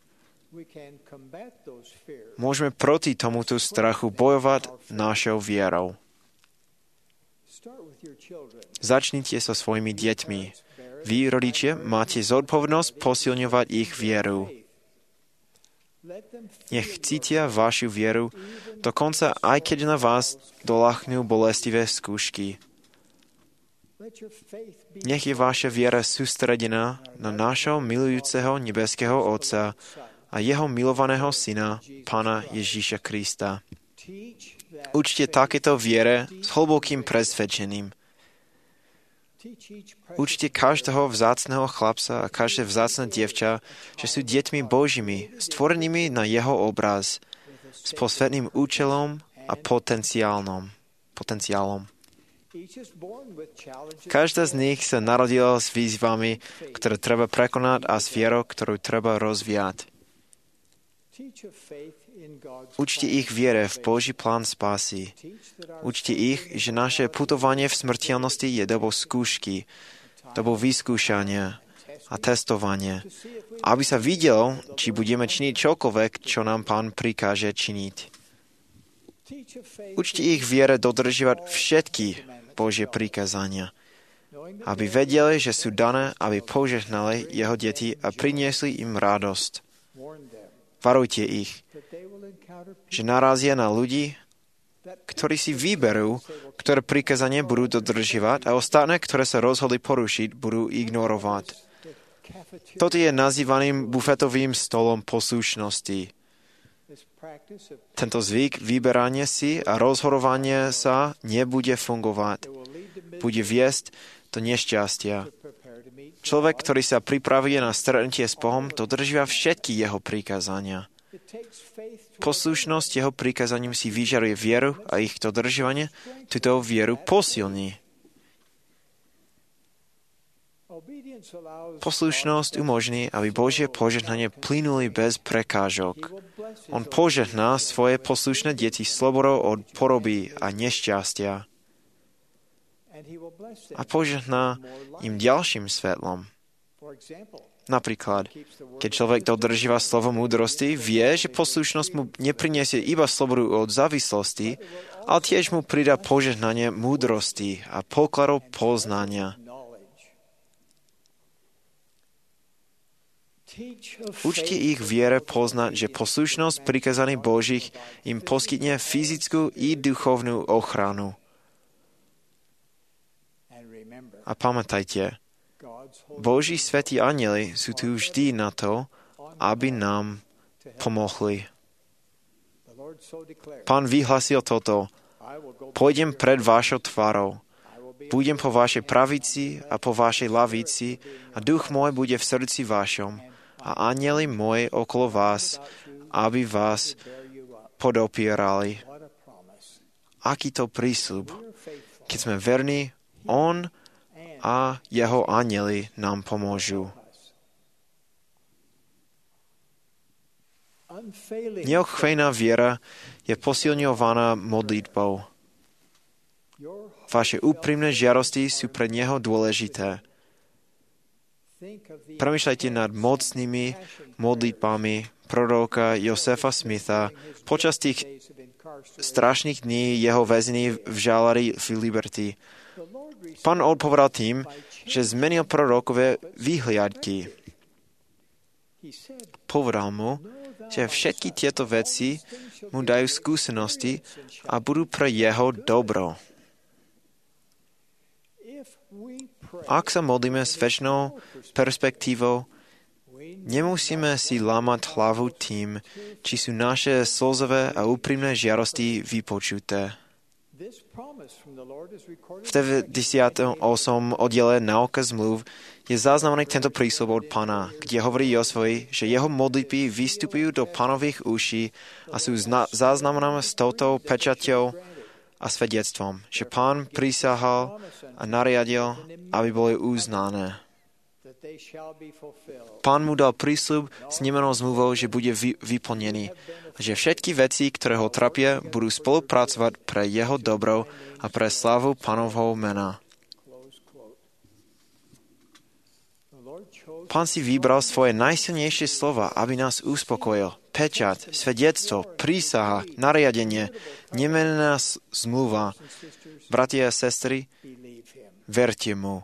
Môžeme proti tomuto strachu bojovať našou vierou. Začnite so svojimi deťmi. Vy, rodičia, máte zodpovednosť posilňovať ich vieru. Nech cítia vašu vieru, dokonca aj keď na vás doľahnú bolestivé skúšky. Nech je vaša viera sústredená na našho milujúceho nebeského Otca a jeho milovaného Syna, Pána Ježíša Krista. Učte takéto viere s hlbokým presvedčením. Učte každého vzácneho chlapca a každé vzácne dievča, že sú deťmi Božími, stvorenými na jeho obraz, s posvetným účelom a potenciálom. potenciálom. Každá z nich sa narodila s výzvami, ktoré treba prekonať a s vierou, ktorú treba rozvíjať. Učte ich viere v Boží plán spásy. Učte ich, že naše putovanie v smrteľnosti je dobou skúšky, dobou vyskúšania a testovania, aby sa videlo, či budeme činiť čokoľvek, čo nám Pán prikáže činiť. Učte ich viere dodržiavať všetky Božie prikázania, aby vedeli, že sú dané, aby požehnali jeho deti a priniesli im radosť. Varujte ich, že narazia na ľudí, ktorí si vyberú, ktoré prikázanie budú dodržiavať a ostatné, ktoré sa rozhodli porušiť, budú ignorovať. Toto je nazývaným bufetovým stolom poslušnosti. Tento zvyk vyberania si a rozhodovanie sa nebude fungovať. Bude viesť do nešťastia. Človek, ktorý sa pripravuje na stretnutie s Bohom, dodržíva všetky jeho prikázania. Poslušnosť jeho prikázaním si vyžaruje vieru a ich dodržovanie túto vieru posilní. Poslušnosť umožní, aby Božie požehnanie plynuli bez prekážok. On požehná svoje poslušné deti slobodou od poroby a nešťastia a požehná im ďalším svetlom. Napríklad, keď človek dodržíva slovo múdrosti, vie, že poslušnosť mu nepriniesie iba slobodu od závislosti, ale tiež mu pridá požehnanie múdrosti a pokladov poznania. Učte ich viere poznať, že poslušnosť prikázaní Božích im poskytne fyzickú i duchovnú ochranu. A pamätajte, Boží svätí anjeli sú tu vždy na to, aby nám pomohli. Pán vyhlasil toto: Pôjdem pred vašou tvárou, budem po vašej pravici a po vašej lavici a duch môj bude v srdci vašom a anjeli môj okolo vás, aby vás podopierali. Aký to prísľub? Keď sme verní, on a jeho anjeli nám pomôžu. Neochvejná viera je posilňovaná modlitbou. Vaše úprimné žiarosti sú pre neho dôležité. Premýšľajte nad mocnými modlitbami proroka Josefa Smitha počas tých strašných dní jeho väzení v žalári v Liberty. Pán odpovedal tým, že zmenil prorokové výhliadky. Povedal mu, že všetky tieto veci mu dajú skúsenosti a budú pre jeho dobro. Ak sa modlíme s večnou perspektívou, nemusíme si lámať hlavu tým, či sú naše slzové a úprimné žiarosti vypočuté. V deväťdesiatom ôsmom oddiele Náuka zmluv je zaznamený tento prísľub od Pána, kde hovorí Jozovi, že jeho modlitby vystupujú do Pánových uší a sú zna- zaznamenané s touto pečaťou a svedectvom, že Pán prisahal a nariadil, aby boli uznané. Pán mu dal prísľub s nemenou zmluvou, že bude vy, vyplnený, že všetky veci, ktoré ho trapia, budú spolupracovať pre jeho dobro a pre slávu Pánovho mena. Pán si vybral svoje najsilnejšie slova, aby nás uspokojil. Pečať, svedectvo, prísaha, nariadenie, nemenná zmluva. Bratia a sestry, verte mu.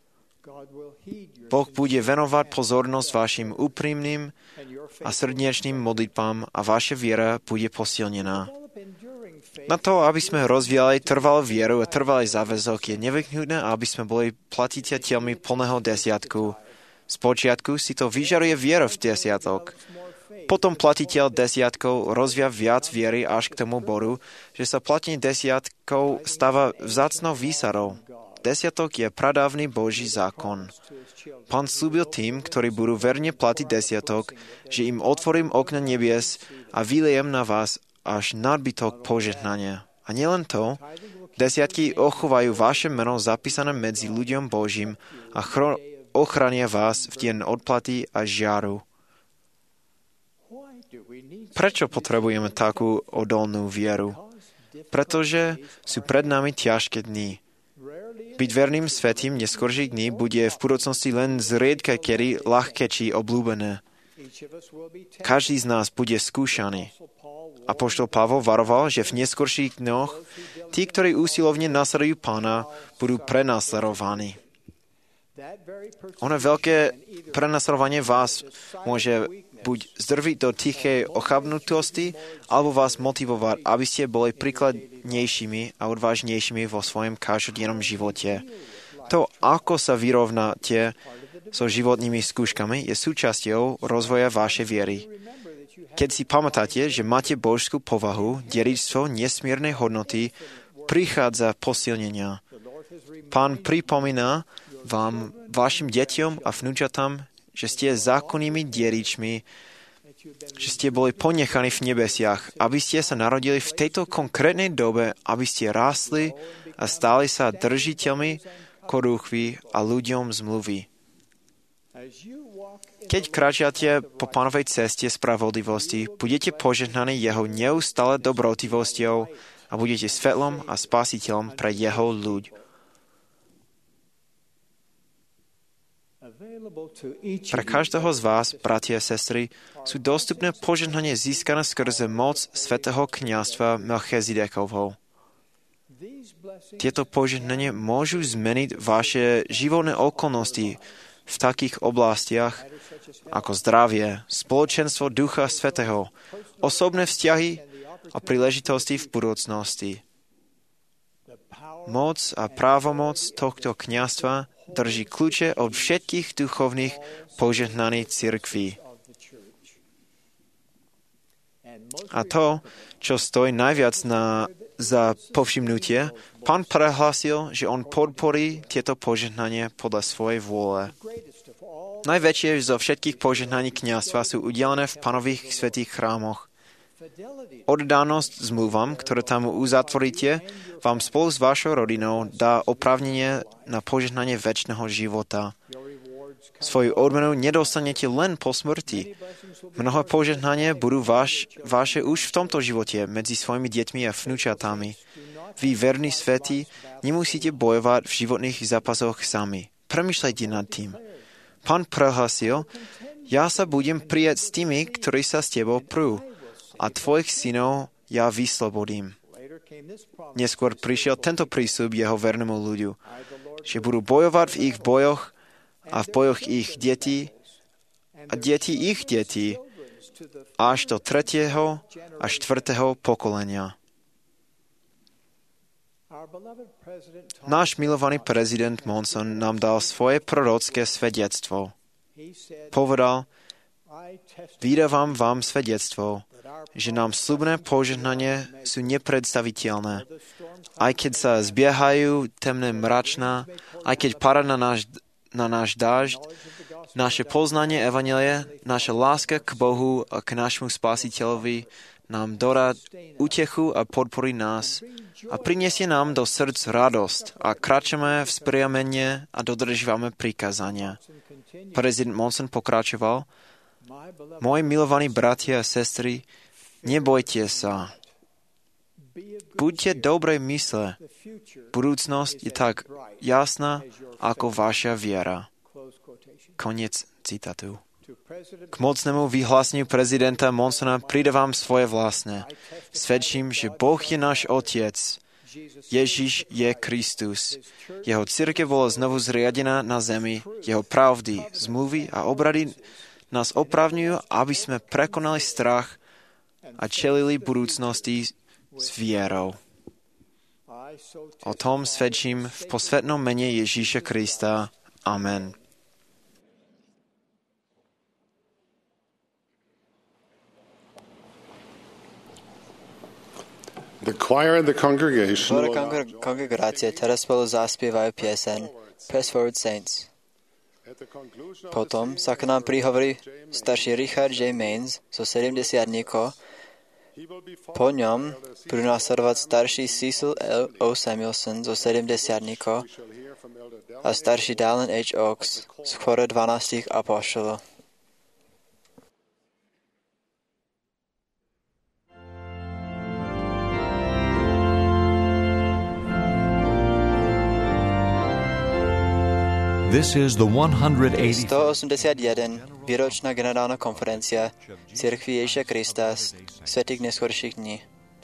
Boh bude venovať pozornosť vašim úprimným a srdečným modlitbám a vaša viera bude posilnená. Na to, aby sme rozvíjali trvalú vieru a trvalý záväzok, je nevyhnutné, aby sme boli platiteľmi plného desiatku. Spočiatku si to vyžaruje viera v desiatok. Potom platiteľ desiatkov rozvíja viac viery až k tomu bodu, že sa platenie desiatkov stáva vzácnou výsadou. Desiatok je pradávny Boží zákon. Pán slúbil tým, ktorí budú verne platiť desiatok, že im otvorím okna nebies a vylejem na vás až nadbytok požehnania. A nielen to, desiatky ochovajú vaše meno zapísané medzi ľuďom Božím a chro- ochrania vás v deň odplaty a žiaru. Prečo potrebujeme takú odolnú vieru? Pretože sú pred nami ťažké dni. Byť verným svätým neskorších dní bude v budúcnosti len zriedka kedy ľahké či obľúbené. Každý z nás bude skúšaný. Apoštol Pavol varoval, že v neskorších dňoch tí, ktorí úsilovne nasledujú Pána, budú prenasledovaní. Ono veľké prenasledovanie vás môže buď zdrviť do tichej ochabnutosti, alebo vás motivovať, aby ste boli príkladnejšími a odvážnejšími vo svojom každodennom živote. To, ako sa vyrovnáte so životnými skúškami, je súčasťou rozvoja vašej viery. Keď si pamätáte, že máte božskú povahu, dedičstvo nesmiernej hodnoty, prichádza posilnenia. Pán pripomína vám, vašim deťom a vnúčatám, že ste zákonnými dedičmi, že ste boli ponechaní v nebesiach, aby ste sa narodili v tejto konkrétnej dobe, aby ste rástli a stali sa držiteľmi korúchvy a ľuďom zmluvy. Keď kráčate po Pánovej ceste spravodlivosti, budete požehnaní jeho neustále dobrotivosťou a budete svetlom a spasiteľom pre jeho ľuď. Pre každého z vás, bratia a sestry, sú dostupné požehnanie získané skrze moc svätého kňazstva Melchizedekovho. Tieto požehnania môžu zmeniť vaše životné okolnosti v takých oblastiach ako zdravie, spoločenstvo Ducha Svätého, osobné vzťahy a príležitosti v budúcnosti. Moc a právomoc tohto kňazstva drží kľúče od všetkých duchovných požehnaní cirkví. A to, čo stojí najviac na, za povšimnutie, Pán prehlásil, že on podporí tieto požehnanie podľa svojej vôle. Najväčšie zo všetkých požehnaní kňazstva sú udelené v Pánových svätých chrámoch. Oddanosť zmluvám, ktoré tam uzatvoríte, vám spolu s vašou rodinou dá oprávnenie na požehnanie večného života. Svoju odmenu nedostanete len po smrti. Mnohé požehnanie budú vaš, vaše už v tomto živote medzi svojimi deťmi a vnúčatami. Vy, verní svätí, nemusíte bojovať v životných zápasoch sami. Premýšľajte nad tým. Pán prehlasil, ja sa budem prijať s tými, ktorí sa s tebou prú, a tvojich synov ja vyslobodím. Neskôr prišiel tento prísľub jeho vernému ľudu, že budú bojovať v ich bojoch a v bojoch ich detí a deti ich detí až do tretieho a štvrtého pokolenia. Náš milovaný prezident Monson nám dal svoje prorocké svedectvo. Povedal, vydávam vám svedectvo, že nám sľubné požehnanie sú nepredstaviteľné. Aj keď sa zbiehajú temné mračná, aj keď padá na náš, na náš dážď, naše poznanie evanjelia, naša láska k Bohu a k našmu spasiteľovi nám dodá útechu a podporí nás a prinesie nám do srdc radosť a kráčame v spriamene a dodržívame prikázania. Prezident Monson pokračoval: Moji milovaní bratia a sestry, nebojte sa. Buďte dobrej mysle. Budúcnosť je tak jasná ako vaša viera. Koniec citátu. K mocnému vyhláseniu prezidenta Monsona pridávam svoje vlastné. Svedčím, že Boh je náš Otec. Ježiš je Kristus. Jeho cirkev bola znovu zriadená na zemi. Jeho pravdy, zmluvy a obrady nás opravňujú, aby sme prekonali strach a čelili budúcnosti s vierou. O tom svedčím v posvätnom mene Ježíša Krista. Amen. The choir and the congregation Zbor kongregácie teraz spolu zaspievajú pieseň Press Forward Saints. Potom sa k nám prihovorí starší Richard J. Maines zo sedemdesiatnikov. Po ňom budú nasledovať starší Cecil L. O. Samuelson zo sedemdesiatnikov a starší Dallin H. Oaks z chore dvanástich apoštolov. This is the one hundred eighty-fifth stoosemdesiatjeden výročná generálna konferencia Cirkvi Ježiša Krista svätých neskorších dní.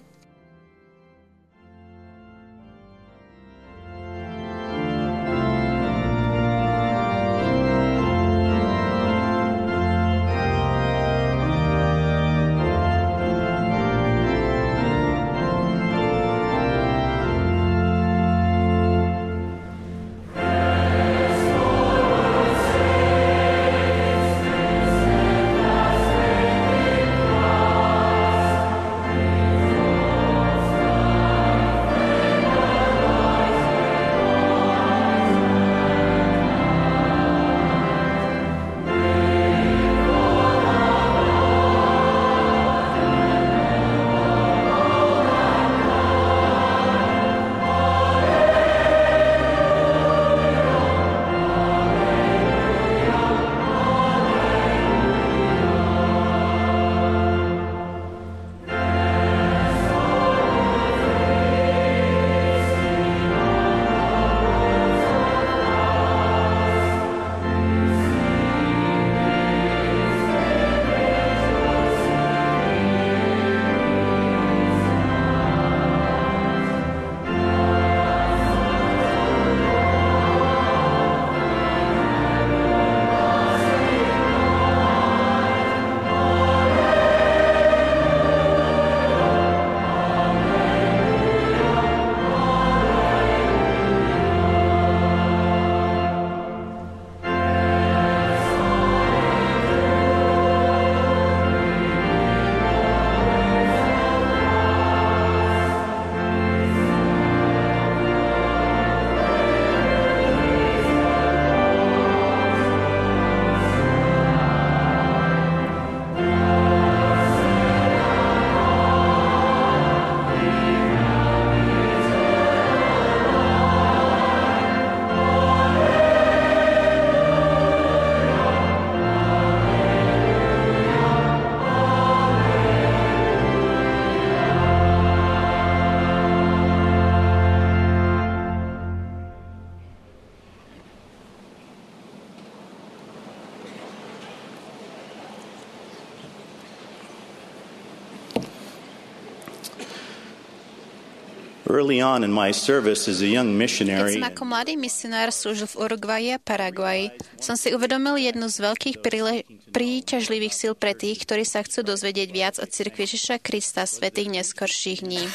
Early on in my service as a young Keď missionary, som ako mladý misionár slúžil v Uruguayi a Paraguaji, som si uvedomil jednu z veľkých príle- príťažlivých síl pre tých, ktorí sa chcú dozvedieť viac o cirkvi Ježiša Krista svätých neskorších dní.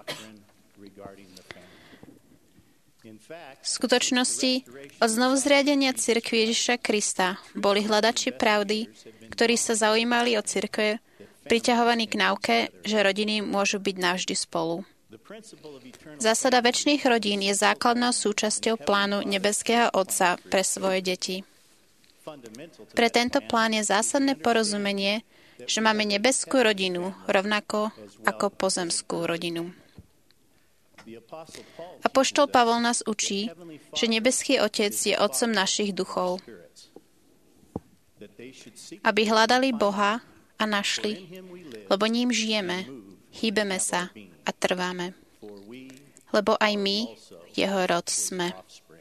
V skutočnosti, od znovuzriadenia cirkvi Ježiša Krista boli hľadači pravdy, ktorí sa zaujímali o cirkve, priťahovaní k náuke, že rodiny môžu byť navždy spolu. Zásada večných rodín je základnou súčasťou plánu nebeského Otca pre svoje deti. Pre tento plán je zásadné porozumenie, že máme nebeskú rodinu rovnako ako pozemskú rodinu. Apoštol Pavol nás učí, že nebeský Otec je otcom našich duchov. Aby hľadali Boha a našli, lebo ním žijeme, hýbeme sa a trváme. Lebo aj my, jeho rod, sme.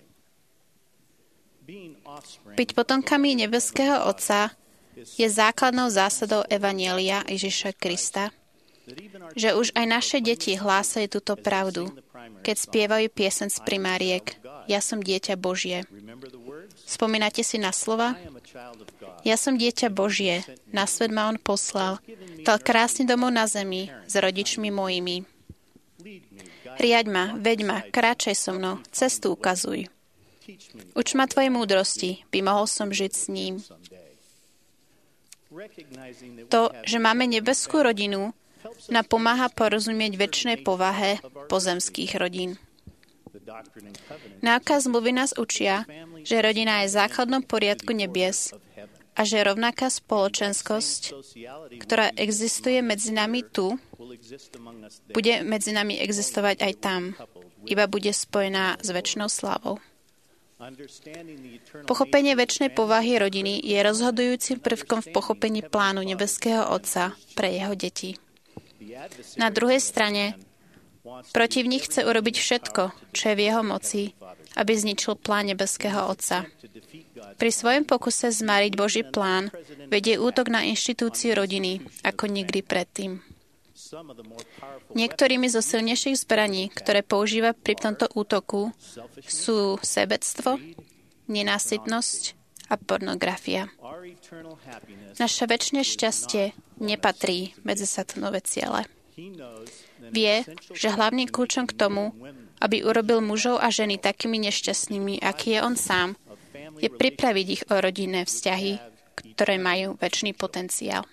Byť potomkami nebeského Otca je základnou zásadou Evanjelia Ježiša Krista, že už aj naše deti hlásajú túto pravdu, keď spievajú pieseň z primáriek Ja som dieťa Božie. Spomínate si na slova? Ja som dieťa Božie, na svet ma on poslal, dal krásny domov na zemi s rodičmi mojimi. Riaď ma, veď ma, kráčaj so mnou, cestu ukazuj. Uč ma tvojej múdrosti, by mohol som žiť s ním. To, že máme nebeskú rodinu, nám pomáha porozumieť večnej povahe pozemských rodín. Náuka zmluvy nás učia, že rodina je základnom poriadku nebies a že rovnaká spoločenskosť, ktorá existuje medzi nami tu, bude medzi nami existovať aj tam, iba bude spojená s večnou slávou. Pochopenie večnej povahy rodiny je rozhodujúcim prvkom v pochopení plánu nebeského Otca pre jeho deti. Na druhej strane, protivník chce urobiť všetko, čo je v jeho moci, aby zničil plán nebeského Otca. Pri svojom pokuse zmáriť Boží plán vedie útok na inštitúciu rodiny ako nikdy predtým. Niektorými zo silnejších zbraní, ktoré používa pri tomto útoku, sú sebectvo, nenásytnosť a pornografia. Naše večné šťastie nepatrí medzi satanové ciele. Vie, že hlavným kľúčom k tomu, aby urobil mužov a ženy takými nešťastnými, aký je on sám, je pripraviť ich o rodinné vzťahy, ktoré majú večný potenciál.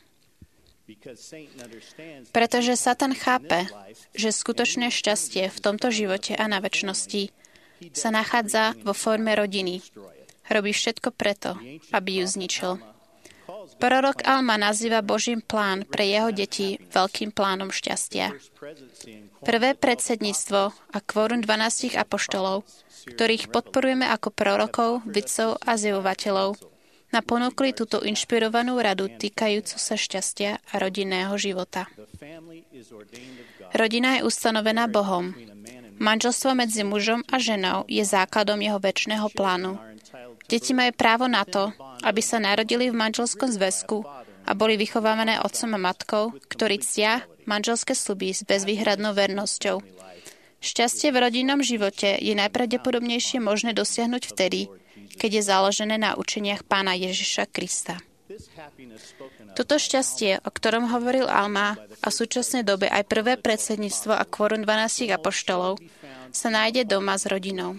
Pretože Satan chápe, že skutočné šťastie v tomto živote a na večnosti sa nachádza vo forme rodiny. Robí všetko preto, aby ju zničil. Prorok Alma nazýva Božím plán pre jeho deti veľkým plánom šťastia. Prvé predsedníctvo a kvórum dvanástich apoštolov, ktorých podporujeme ako prorokov, vidcov a zjevovateľov, nám ponúkli túto inšpirovanú radu týkajúcu sa šťastia a rodinného života. Rodina je ustanovená Bohom. Manželstvo medzi mužom a ženou je základom jeho večného plánu. Deti majú právo na to, aby sa narodili v manželskom zväzku a boli vychovávané otcom a matkou, ktorí ctia manželské sľuby s bezvýhradnou vernosťou. Šťastie v rodinnom živote je najpravdepodobnejšie možné dosiahnuť vtedy, keď je založené na učeniach Pána Ježiša Krista. Toto šťastie, o ktorom hovoril Alma a v súčasnej dobe aj prvé predsedníctvo a kvórum dvanástich apoštolov, sa nájde doma s rodinou.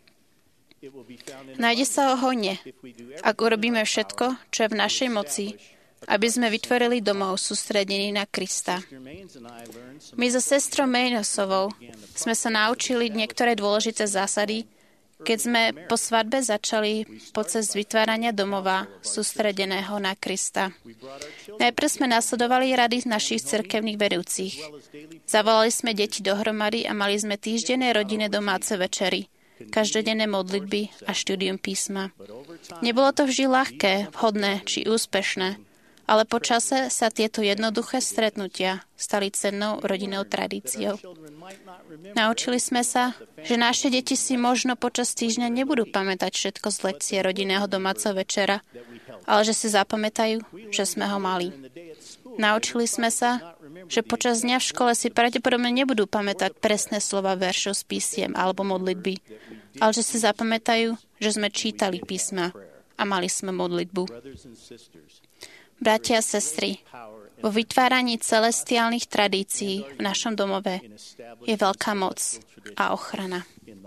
Nájde sa ho hojne, ak urobíme všetko, čo je v našej moci, aby sme vytvorili domov sústredený na Krista. My so sestrou Mejnosovou sme sa naučili niektoré dôležité zásady, keď sme po svadbe začali proces vytvárania domova sústredeného na Krista. Najprv sme nasledovali rady našich cirkevných vedúcich. Zavolali sme deti dohromady a mali sme týždenné rodinné domáce večery, každodenné modlitby a štúdium písma. Nebolo to vždy ľahké, vhodné či úspešné, ale po čase sa tieto jednoduché stretnutia stali cennou rodinnou tradíciou. Naučili sme sa, že naše deti si možno počas týždňa nebudú pamätať všetko z lekcie rodinného domáceho večera, ale že si zapamätajú, že sme ho mali. Naučili sme sa, že počas dňa v škole si pravdepodobne nebudú pamätať presné slova veršov z písiem alebo modlitby, ale že si zapamätajú, že sme čítali písma a mali sme modlitbu. Bratia a sestry, vo vytváraní celestiálnych tradícií v našom domove je veľká moc a ochrana.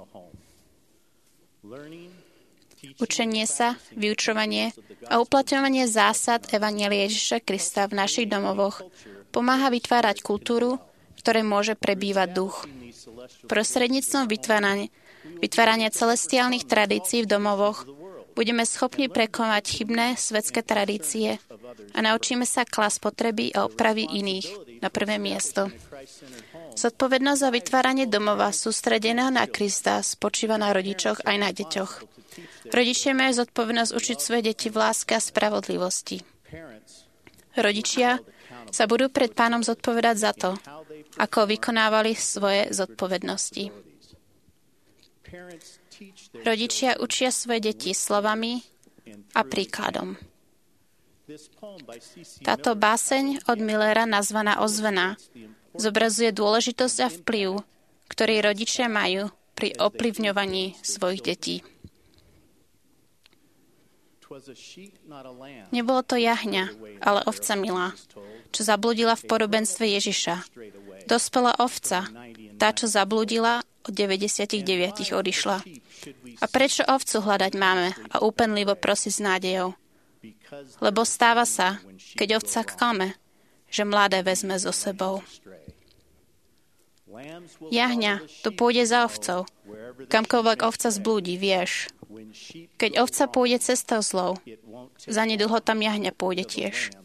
Učenie sa, vyučovanie a uplatňovanie zásad Evanjelia Ježiša Krista v našich domovoch pomáha vytvárať kultúru, v ktorej môže prebývať duch. Prostredníctvom vytvárania, vytvárania celestiálnych tradícií v domovoch budeme schopní prekonať chybné svetské tradície a naučíme sa klásť potreby a opravy iných na prvé miesto. Zodpovednosť za vytváranie domova sústredeného na Krista spočíva na rodičoch aj na deťoch. Rodičia majú zodpovednosť učiť svoje deti v láske a spravodlivosti. Rodičia sa budú pred Pánom zodpovedať za to, ako vykonávali svoje zodpovednosti. Rodičia učia svoje deti slovami a príkladom. Táto báseň od Millera nazvaná Ozvena zobrazuje dôležitosť a vplyv, ktorý rodičia majú pri ovplyvňovaní svojich detí. Nebolo to jahňa, ale ovca milá, čo zabludila v podobenstve Ježiša. Dospelá ovca, tá, čo zabludila, od deväťdesiatdeväť odišla. A prečo ovcu hľadať máme a úpenlivo prosiť s nádejou? Lebo stáva sa, keď ovca klame, že mladé vezme so sebou. Jahňa tu pôjde za ovcov. Kamkoľvek ovca zblúdi, vieš. Keď ovca pôjde cestou zlou, zanedlho tam jahňa pôjde tiež.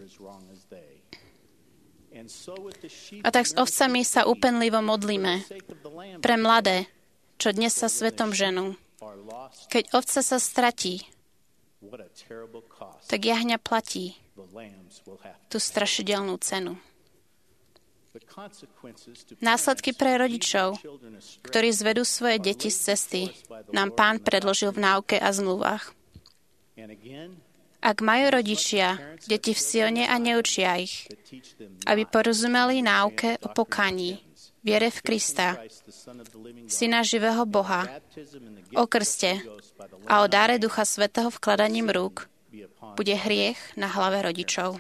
A tak s ovcami sa úpenlivo modlíme pre mladé, čo dnes sa svetom ženú. Keď ovca sa stratí, tak jahňa platí tú strašidelnú cenu. Následky pre rodičov, ktorí zvedú svoje deti z cesty, nám Pán predložil v náuke a zmluvách. Ak majú rodičia deti v Sione a neučia ich, aby porozumeli náuke o pokáni, viere v Krista, Syna živého Boha, o krste a o dáre Ducha Svätého vkladaním rúk, bude hriech na hlave rodičov.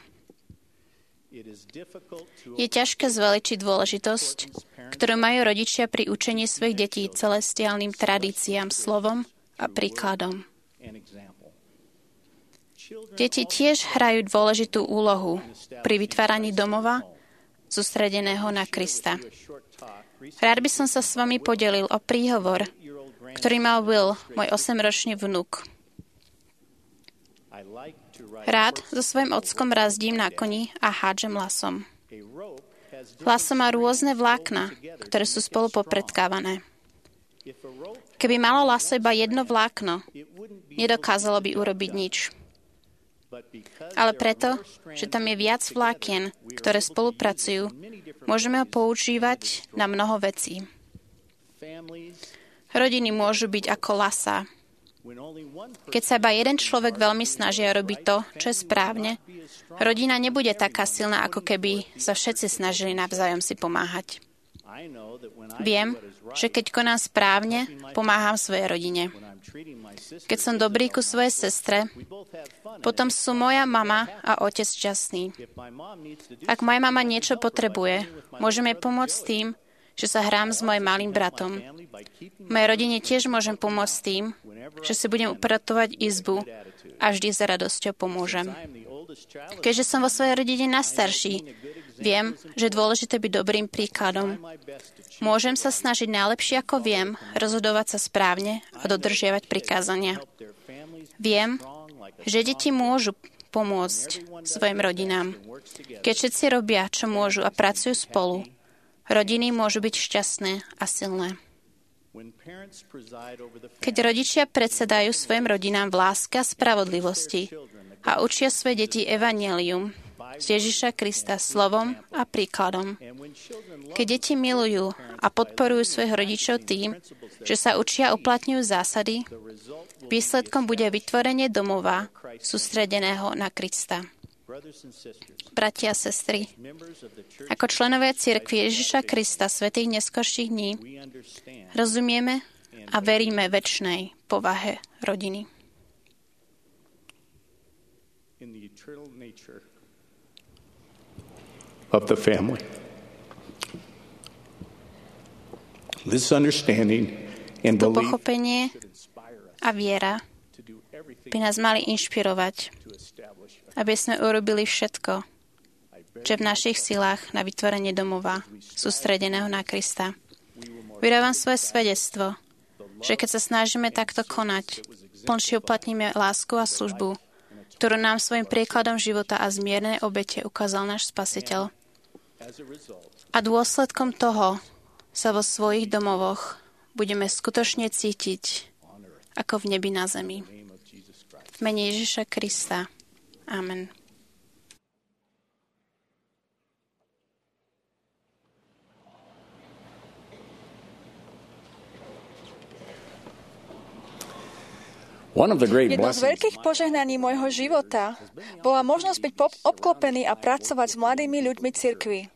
Je ťažké zveličiť dôležitosť, ktorú majú rodičia pri učení svojich detí celestiálnym tradíciám, slovom a príkladom. Deti tiež hrajú dôležitú úlohu pri vytváraní domova sústredeného na Krista. Rád by som sa s vami podelil o príhovor, ktorý mal Will, môj osemročný vnuk. Rád so svojím ockom razdím na koni a hádžem lasom. Laso má rôzne vlákna, ktoré sú spolu popredkávané. Keby malo laso iba jedno vlákno, nedokázalo by urobiť nič. Ale preto, že tam je viac vlákien, ktoré spolupracujú, môžeme ho používať na mnoho vecí. Rodiny môžu byť ako lasa. Keď sa iba jeden človek veľmi snaží robiť to, čo je správne, rodina nebude taká silná, ako keby sa všetci snažili navzájom si pomáhať. Viem, že keď konám správne, pomáham svojej rodine. Keď som dobrý ku svojej sestre, potom sú moja mama a otec šťastní. Ak moja mama niečo potrebuje, môžem jej pomôcť tým, že sa hrám s mojim malým bratom. Mojej rodine tiež môžem pomôcť tým, že si budem upratovať izbu a vždy s radosťou pomôžem. Keďže som vo svojej rodine najstarší, viem, že je dôležité byť dobrým príkladom. Môžem sa snažiť najlepšie, ako viem, rozhodovať sa správne a dodržiavať prikázania. Viem, že deti môžu pomôcť svojim rodinám. Keď všetci robia, čo môžu a pracujú spolu, rodiny môžu byť šťastné a silné. Keď rodičia predsedajú svojim rodinám v láske a spravodlivosti a učia svoje deti evanjelium z Ježiša Krista slovom a príkladom, keď deti milujú a podporujú svojich rodičov tým, že sa učia uplatňujú zásady, výsledkom bude vytvorenie domova sústredeného na Krista. Bratia a sestry, ako členovia cirkvi Ježiša Krista svätých neskorších dní, rozumieme a veríme večnej povahe rodiny. Of the family. This understanding and To belief pochopenie a viera by nás mali inšpirovať, aby sme urobili všetko, čo je v našich silách na vytvorenie domova sústredeného na Krista. Vydávam svoje svedectvo, že keď sa snažíme takto konať, plnšie uplatníme lásku a službu, ktorú nám svojim príkladom života a zmiernej obete ukázal náš Spasiteľ. A dôsledkom toho sa vo svojich domovoch budeme skutočne cítiť ako v nebi na zemi. V mene Ježiša Krista. Amen. Jedno z veľkých požehnaní môjho života bola možnosť byť obklopený a pracovať s mladými ľuďmi cirkvi.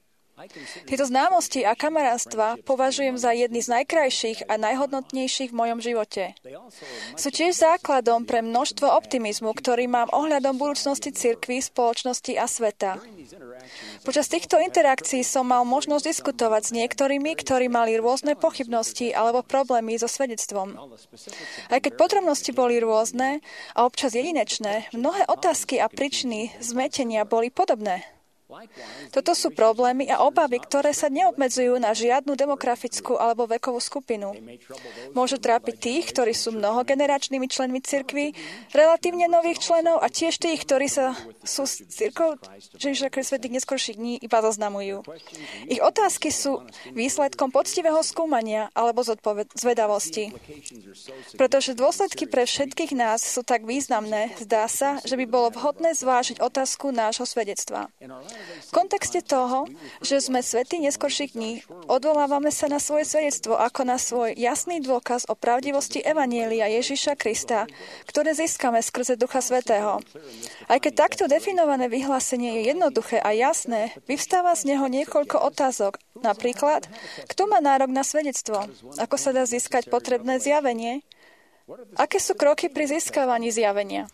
Tieto známosti a kamarátstva považujem za jedny z najkrajších a najhodnotnejších v mojom živote. Sú tiež základom pre množstvo optimizmu, ktorý mám ohľadom budúcnosti cirkvi, spoločnosti a sveta. Počas týchto interakcií som mal možnosť diskutovať s niektorými, ktorí mali rôzne pochybnosti alebo problémy so svedectvom. Aj keď podrobnosti boli rôzne a občas jedinečné, mnohé otázky a príčiny zmetenia boli podobné. Toto sú problémy a obavy, ktoré sa neobmedzujú na žiadnu demografickú alebo vekovú skupinu. Môžu trápiť tých, ktorí sú mnohogeneračnými členmi cirkvi, relatívne nových členov a tiež tých, ktorí sa sú s cirkvou Ježiša Krista svätých neskorších dní iba zoznamujú. Ich otázky sú výsledkom poctivého skúmania alebo zvedavosti. Pretože dôsledky pre všetkých nás sú tak významné, zdá sa, že by bolo vhodné zvážiť otázku nášho svedectva. V kontexte toho, že sme svätí neskorších dní, odvolávame sa na svoje svedectvo ako na svoj jasný dôkaz o pravdivosti Evanjelia Ježiša Krista, ktoré získame skrze Ducha Svätého. Aj keď takto definované vyhlásenie je jednoduché a jasné, vyvstáva z neho niekoľko otázok. Napríklad, kto má nárok na svedectvo? Ako sa dá získať potrebné zjavenie? Aké sú kroky pri získavaní zjavenia?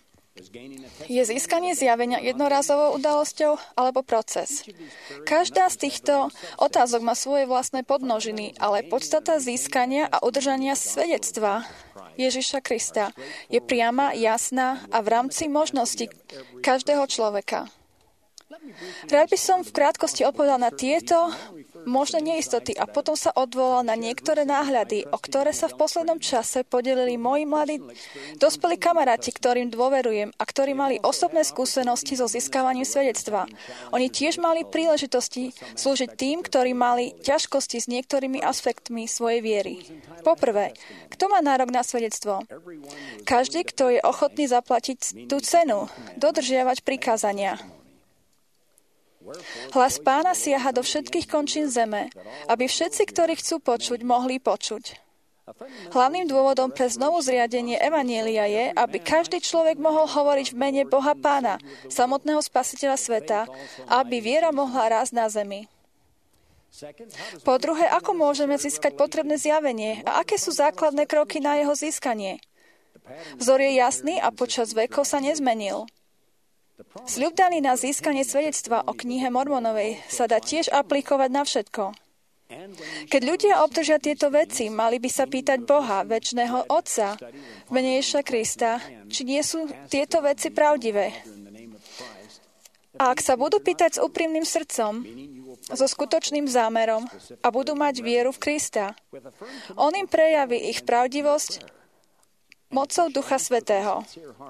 Je získanie zjavenia jednorazovou udalosťou alebo proces? Každá z týchto otázok má svoje vlastné podmnožiny, ale podstata získania a udržania svedectva Ježiša Krista je priama, jasná a v rámci možností každého človeka. Rád by som v krátkosti odpovedal na tieto možné neistoty a potom sa odvolal na niektoré náhľady, o ktoré sa v poslednom čase podelili moji mladí dospelí kamaráti, ktorým dôverujem a ktorí mali osobné skúsenosti so získavaním svedectva. Oni tiež mali príležitosti slúžiť tým, ktorí mali ťažkosti s niektorými aspektmi svojej viery. Poprvé, kto má nárok na svedectvo? Každý, kto je ochotný zaplatiť tú cenu, dodržiavať prikázania. Hlas Pána siaha do všetkých končín zeme, aby všetci, ktorí chcú počuť, mohli počuť. Hlavným dôvodom pre znovu zriadenie Evanjelia je, aby každý človek mohol hovoriť v mene Boha Pána, samotného Spasiteľa sveta, a aby viera mohla rásť na zemi. Po druhé, ako môžeme získať potrebné zjavenie a aké sú základné kroky na jeho získanie? Vzor je jasný a počas vekov sa nezmenil. Sľub daný na získanie svedectva o knihe Mormonovej sa dá tiež aplikovať na všetko. Keď ľudia obdržia tieto veci, mali by sa pýtať Boha, večného Otca, v mene Ježiša Krista, či nie sú tieto veci pravdivé. A ak sa budú pýtať s úprimným srdcom, so skutočným zámerom a budú mať vieru v Krista, on im prejaví ich pravdivosť mocou Ducha Svätého.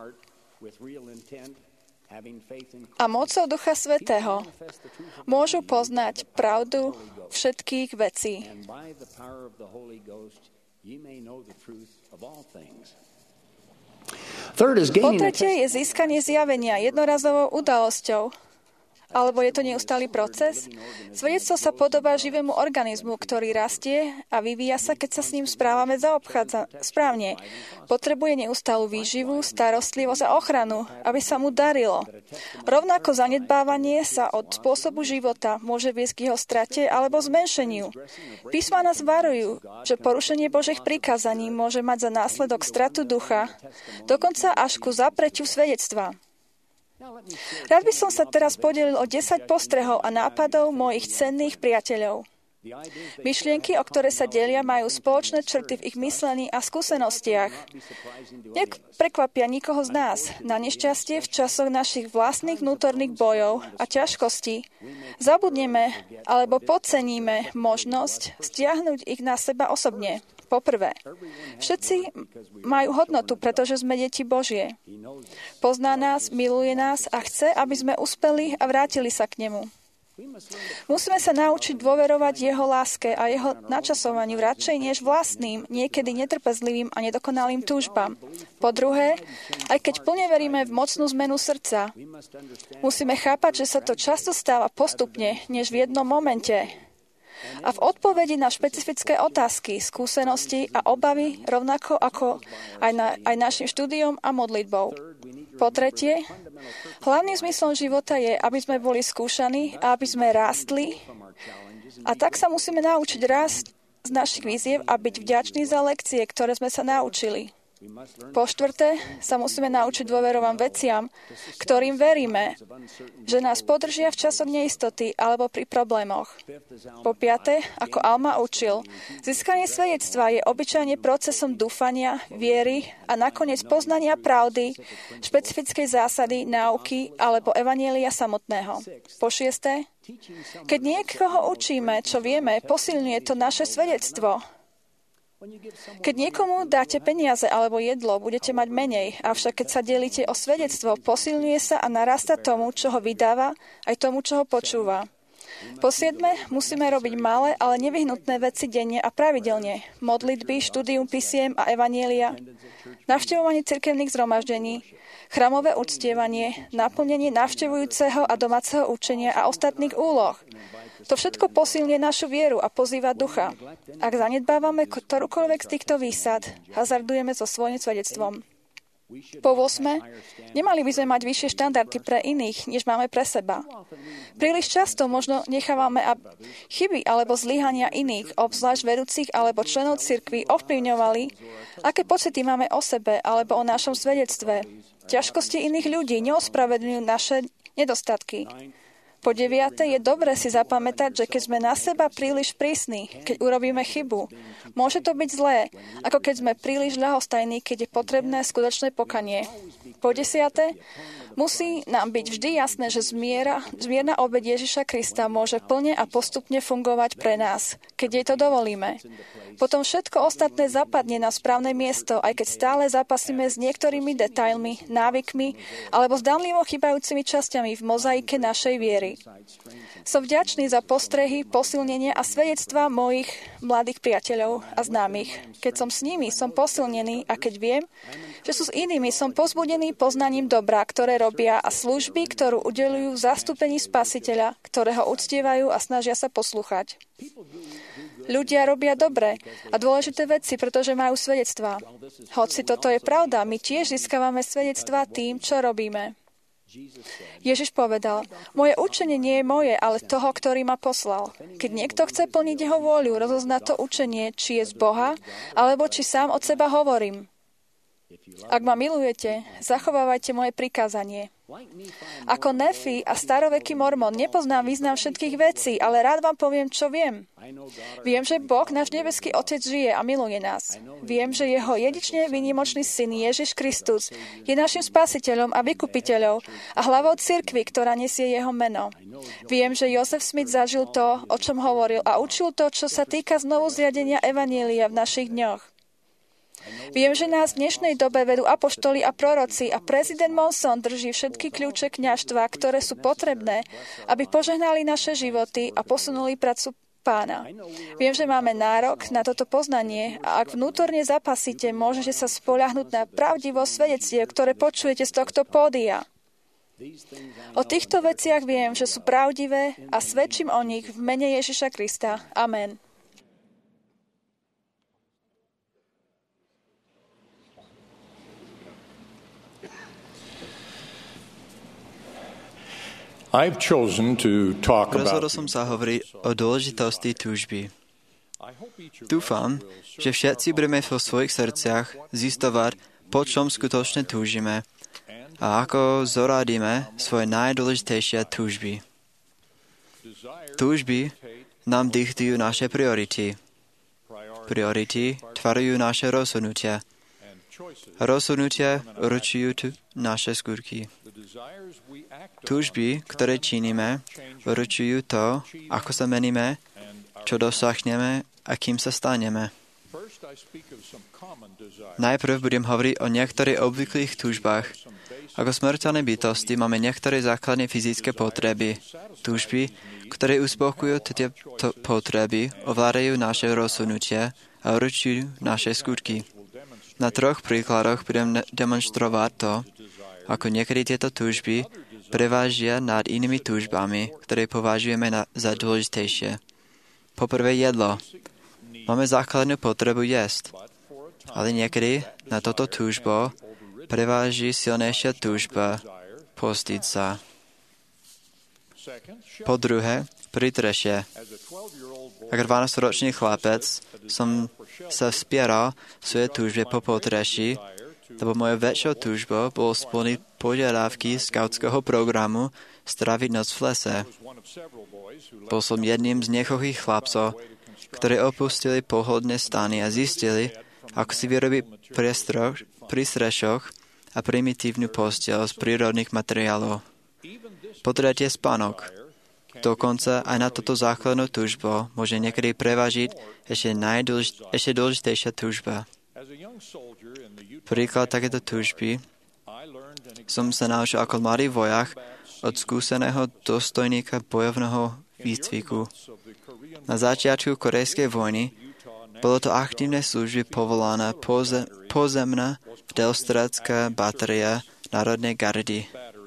A mocou Ducha Svätého môžu poznať pravdu všetkých vecí. Po tretie je získanie zjavenia jednorazovou udalosťou. Alebo je to neustály proces? Svedectvo sa podobá živému organizmu, ktorý rastie a vyvíja sa, keď sa s ním správame zaobchádza správne. Potrebuje neustálu výživu, starostlivosť a ochranu, aby sa mu darilo. Rovnako zanedbávanie sa od spôsobu života môže viesť k jeho strate alebo zmenšeniu. Písma nás varujú, že porušenie Božích prikázaní môže mať za následok stratu ducha, dokonca až ku zapretiu svedectva. Rád by som sa teraz podelil o desať postrehov a nápadov mojich cenných priateľov. Myšlienky, o ktoré sa delia, majú spoločné črty v ich myslení a skúsenostiach. Neprekvapia nikoho z nás. Na nešťastie v časoch našich vlastných vnútorných bojov a ťažkostí zabudneme alebo podceníme možnosť stiahnuť ich na seba osobne. Poprvé, všetci majú hodnotu, pretože sme deti Božie. Pozná nás, miluje nás a chce, aby sme uspeli a vrátili sa k nemu. Musíme sa naučiť dôverovať jeho láske a jeho načasovaniu radšej než vlastným, niekedy netrpezlivým a nedokonalým túžbám. Po druhé, aj keď plne veríme v mocnú zmenu srdca, musíme chápať, že sa to často stáva postupne, než v jednom momente. A v odpovedi na špecifické otázky, skúsenosti a obavy, rovnako ako aj, na, aj našim štúdiom a modlitbou. Po tretie, hlavným zmyslom života je, aby sme boli skúšaní a aby sme rástli. A tak sa musíme naučiť rásť z našich výziev a byť vďační za lekcie, ktoré sme sa naučili. Po štvrté, sa musíme naučiť dôverovať veciam, ktorým veríme, že nás podržia v časoch neistoty alebo pri problémoch. Po piate, ako Alma učil, získanie svedectva je obyčajne procesom dúfania, viery a nakoniec poznania pravdy, špecifickej zásady, náuky alebo evanjelia samotného. Po šieste, keď niekoho učíme, čo vieme, posilňuje to naše svedectvo. Keď niekomu dáte peniaze alebo jedlo, budete mať menej, avšak keď sa delíte o svedectvo, posilňuje sa a narasta tomu, čo ho vydáva, aj tomu, čo ho počúva. Po siedme, musíme robiť malé, ale nevyhnutné veci denne a pravidelne. Modlitby, štúdium písiem a evanjelia, navštevovanie cirkevných zhromaždení, chramové uctievanie, naplnenie navštevujúceho a domáceho učenia a ostatných úloh. To všetko posilňuje našu vieru a pozýva ducha. Ak zanedbávame ktorúkoľvek z týchto výsad, hazardujeme so svojím svedectvom. Po ôsme, nemali by sme mať vyššie štandardy pre iných, než máme pre seba. Príliš často možno nechávame, aby chyby alebo zlyhania iných, obzvlášť vedúcich alebo členov cirkvi, ovplyvňovali, aké pocity máme o sebe alebo o našom svedectve. Ťažkosti iných ľudí neospravedlňujú naše nedostatky. Po deviate, je dobré si zapamätať, že keď sme na seba príliš prísni, keď urobíme chybu, môže to byť zlé, ako keď sme príliš ľahostajní, keď je potrebné skutočné pokanie. Po desiate, musí nám byť vždy jasné, že zmiera, zmierna obeť Ježiša Krista môže plne a postupne fungovať pre nás, keď jej to dovolíme. Potom všetko ostatné zapadne na správne miesto, aj keď stále zápasíme s niektorými detailmi, návykmi alebo zdanlivo chýbajúcimi časťami v mozaike našej viery. Som vďačný za postrehy, posilnenie a svedectvá mojich mladých priateľov a známych. Keď som s nimi, som posilnený a keď viem, že sú s inými, som pozbudený poznaním dobra, ktoré robia a služby, ktorú udeľujú v zastúpení Spasiteľa, ktorého uctievajú a snažia sa poslúchať. Ľudia robia dobre a dôležité veci, pretože majú svedectvá. Hoci toto je pravda, my tiež získavame svedectvá tým, čo robíme. Ježiš povedal, moje učenie nie je moje, ale toho, ktorý ma poslal. Keď niekto chce plniť jeho vôľu, rozozná to učenie, či je z Boha, alebo či sám od seba hovorím. Ak ma milujete, zachovávajte moje prikázanie. Ako Nefi a staroveký Mormon nepoznám význam všetkých vecí, ale rád vám poviem, čo viem. Viem, že Boh, náš nebeský Otec, žije a miluje nás. Viem, že jeho jedične výnimočný syn Ježiš Kristus je našim spasiteľom a vykupiteľom a hlavou cirkvi, ktorá nesie jeho meno. Viem, že Joseph Smith zažil to, o čom hovoril a učil to, čo sa týka znovu zriadenia evanjelia v našich dňoch. Viem, že nás v dnešnej dobe vedú apoštoli a proroci a prezident Monson drží všetky kľúče kňazstva, ktoré sú potrebné, aby požehnali naše životy a posunuli prácu Pána. Viem, že máme nárok na toto poznanie a ak vnútorne zapasíte, môžete sa spoľahnúť na pravdivosť svedectiev, ktoré počujete z tohto pódia. O týchto veciach viem, že sú pravdivé a svedčím o nich v mene Ježiša Krista. Amen. I've chosen to talk Rozhodol about som sa hovoriť o dôležitosti túžby. Dúfam, že všetci budeme vo svojich srdciach zistovať, po čom skutočne túžime a ako zoradíme svoje najdôležitejšie túžby. Túžby nám diktujú naše priority. Priority tvarujú naše rozhodnutia. Rozhodnutia určujú naše skutky. Túžby, ktoré činíme, určujú to, ako sa meníme, čo dosahneme a kým sa staneme. Najprv budem hovoriť o niektorých obvyklých túžbách. Ako smrteľné bytosti máme niektoré základné fyzické potreby. Túžby, ktoré uspokojujú tieto potreby, ovládajú naše rozhodnutia a určujú naše skutky. Na troch príkladoch budem demonstrovať to, ako niekedy tieto túžby prevážia nad inými túžbami, ktoré považujeme na, za dôležitejšie. Poprvé jedlo. Máme základnú potrebu jesť, ale niekedy na toto túžbo preváži silnejšia túžba postiť sa. Po druhé, pritrešie. Ako dvanásťročný chlapec som sa vspieral svoje túžbe po potreši, lebo moja väčšou túžbou bolo splniť požiadavky skautského programu stráviť noc v lese. Bol som jedným z niekoľkých chlapcov, ktorí opustili pohodné stany a zistili, ako si vyrobiť prístrešok a primitívnu posteľ z prírodných materiálov. Po tretie spánok. Dokonca aj na toto základnú túžbu môže niekedy prevážiť ešte, najdôležit- ešte dôležitejšia túžba. Príklad takéto túžby som sa naučil ako mladý vojak od skúseného dôstojníka bojovného výcviku. Na začiatku korejskej vojny bolo to aktívne služby povolaná pozem, pozemná delstredská batéria Národnej gardy.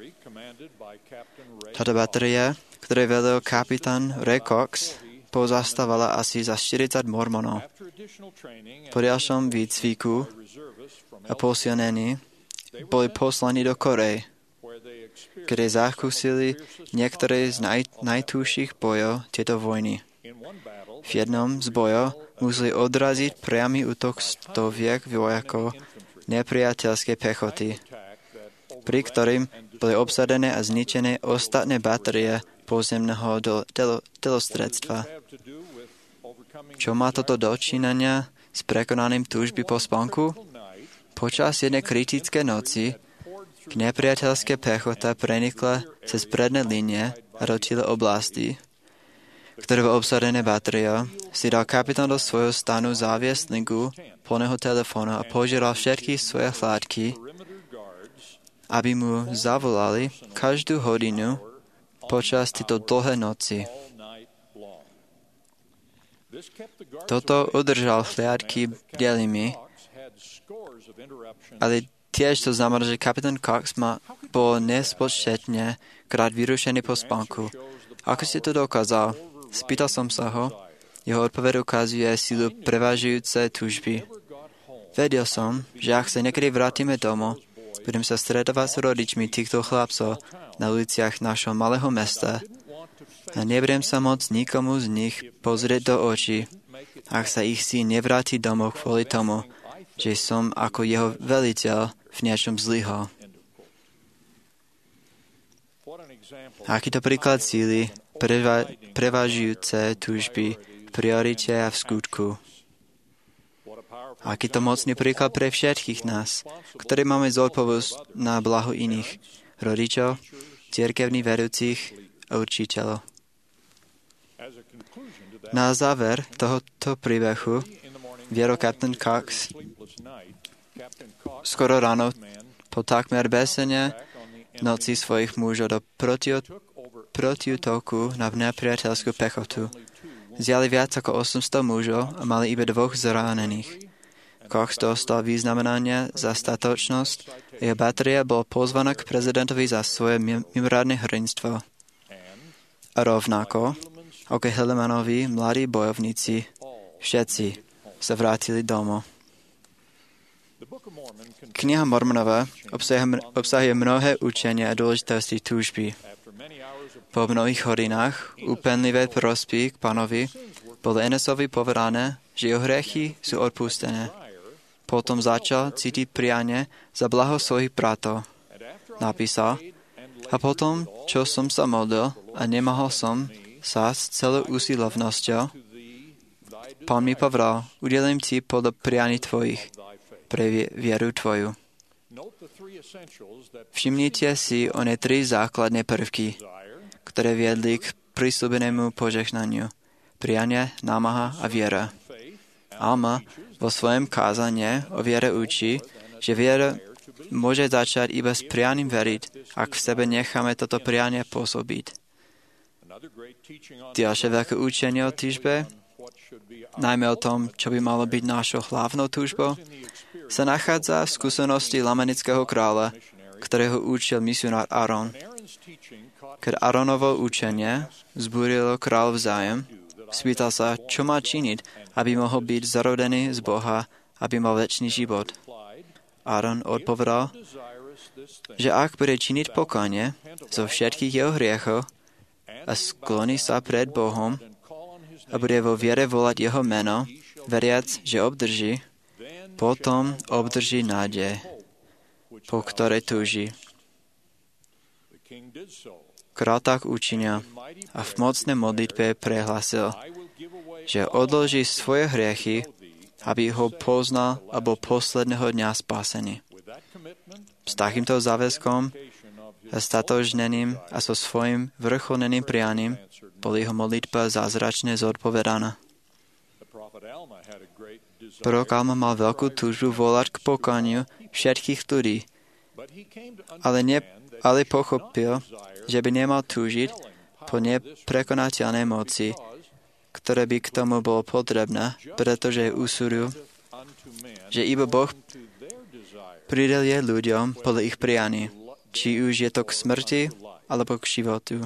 Táto batéria, ktorej velil kapitán Ray Cox, pozastavala asi za štyridsať mormonov. Po ďalšom výcviku a posilnení boli poslaní do Korej, kde zakúsili niektoré z naj, najtúžších bojov tieto vojny. V jednom z bojov museli odraziť priamy útok stoviek vojakov nepriateľskej pechoty, pri ktorým boli obsadené a zničené ostatné batérie pozemného delostredstva. Čo má toto dočinania s prekonaním túžby po spánku? Počas jednej kritické noci nepriateľská pechota prenikla cez predné línie a do cieľa oblasti, ktoré bolo obsadené batériou, si dal kapitán do svojho stanu záviesniku plného telefónu a požiadal všetky svoje chládky, aby mu zavolali každú hodinu počas tejto dlhé noci. Toto udržal hliadky bdelými, ale tiež to znamená, že kapitán Cox ma bol nespočetne krát vyrušený po spánku. Ako si to dokázal? Spýtal som sa ho. Jeho odpoveď ukazuje silu prevážujúce túžby. Vedel som, že ak sa niekedy vrátime domov, budem sa stretávať s rodičmi týchto chlapcov na uliciach našho malého mesta a nebudem sa môcť nikomu z nich pozrieť do očí, ak sa ich syn nevráti domov kvôli tomu, že som ako jeho veliteľ v niečom zlyhal. Aký to príklad síly preva- prevažujúce túžby v priorite a v skutku. Aký to mocný príklad pre všetkých nás, ktorí máme zodpovednosť na blaho iných rodičov, cirkevných vedúcich a učiteľov. Na záver tohoto príbehu viedol kapitán Cox skoro ráno po takmer besene noci svojich mužov do protiútoku na nepriateľskú pechotu. Zjali viac ako osemsto mužov a mali iba dvoch zranených. Cox dostal vyznamenania za statočnosť a jeho batéria bola pozvaná k prezidentovi za svoje mimoriadne hrdinstvo. A rovnako, ako Helemanovi mladí bojovníci, všetci sa vrátili domov. Kniha Mormonova obsahuje mnohé učenia a dôležitosti túžby. Po mnohých hodinách úpenlivé prosby k Pánovi bolo Enosovi povedané, že jeho hriechy sú odpustené. Potom začal cítiť prianie za blaho svojich bratov. Napísal, a potom, čo som sa modlil a nemohol som sa s celou usilovnosťou, Pán mi povedal, udelím ti podľa prianí tvojich, pre vieru tvoju. Všimnite si one tri základné prvky, ktoré viedli k prisľúbenému požehnaniu. Prianie, námaha a viera. Alma vo svojom kázanie o viere učí, že viera môže začať iba s prianím veriť, ak v sebe necháme toto prianie pôsobiť. Ďalšie veľké učenie o túžbe, najmä o tom, čo by malo byť našou hlavnou túžbou, sa nachádza v skúsenosti lamanického kráľa, ktorého učil misionár Áron. Keď Áronovo učenie zbúrilo kráľ vzájem, spýtal sa, čo má činiť, aby mohol byť zarodený z Boha, aby mal večný život. Áron odpovedal, že ak bude činiť pokánie zo všetkých jeho hriechov a skloní sa pred Bohom a bude vo viere volať jeho meno, veriac, že obdrží, potom obdrží nádej, po ktorej túži. Král tak učinil a v mocnej modlitbe prehlásil, že odloží svoje hriechy, aby ho poznal a bol posledného dňa spásený. S takýmto záväzkom a statožneným a so svojím vrcholneným prianím bol jeho modlitba zázračne zodpovedaná. Prorok Alma mal veľkú túžbu volať k pokániu všetkých ľudí, ale, ne, ale pochopil, že by nemal túžiť po neprekonateľnej moci, ktoré by k tomu bolo potrebné, pretože usúdil, že iba Boh prideľuje ľuďom podľa ich prianí, či už je to k smrti, alebo k životu.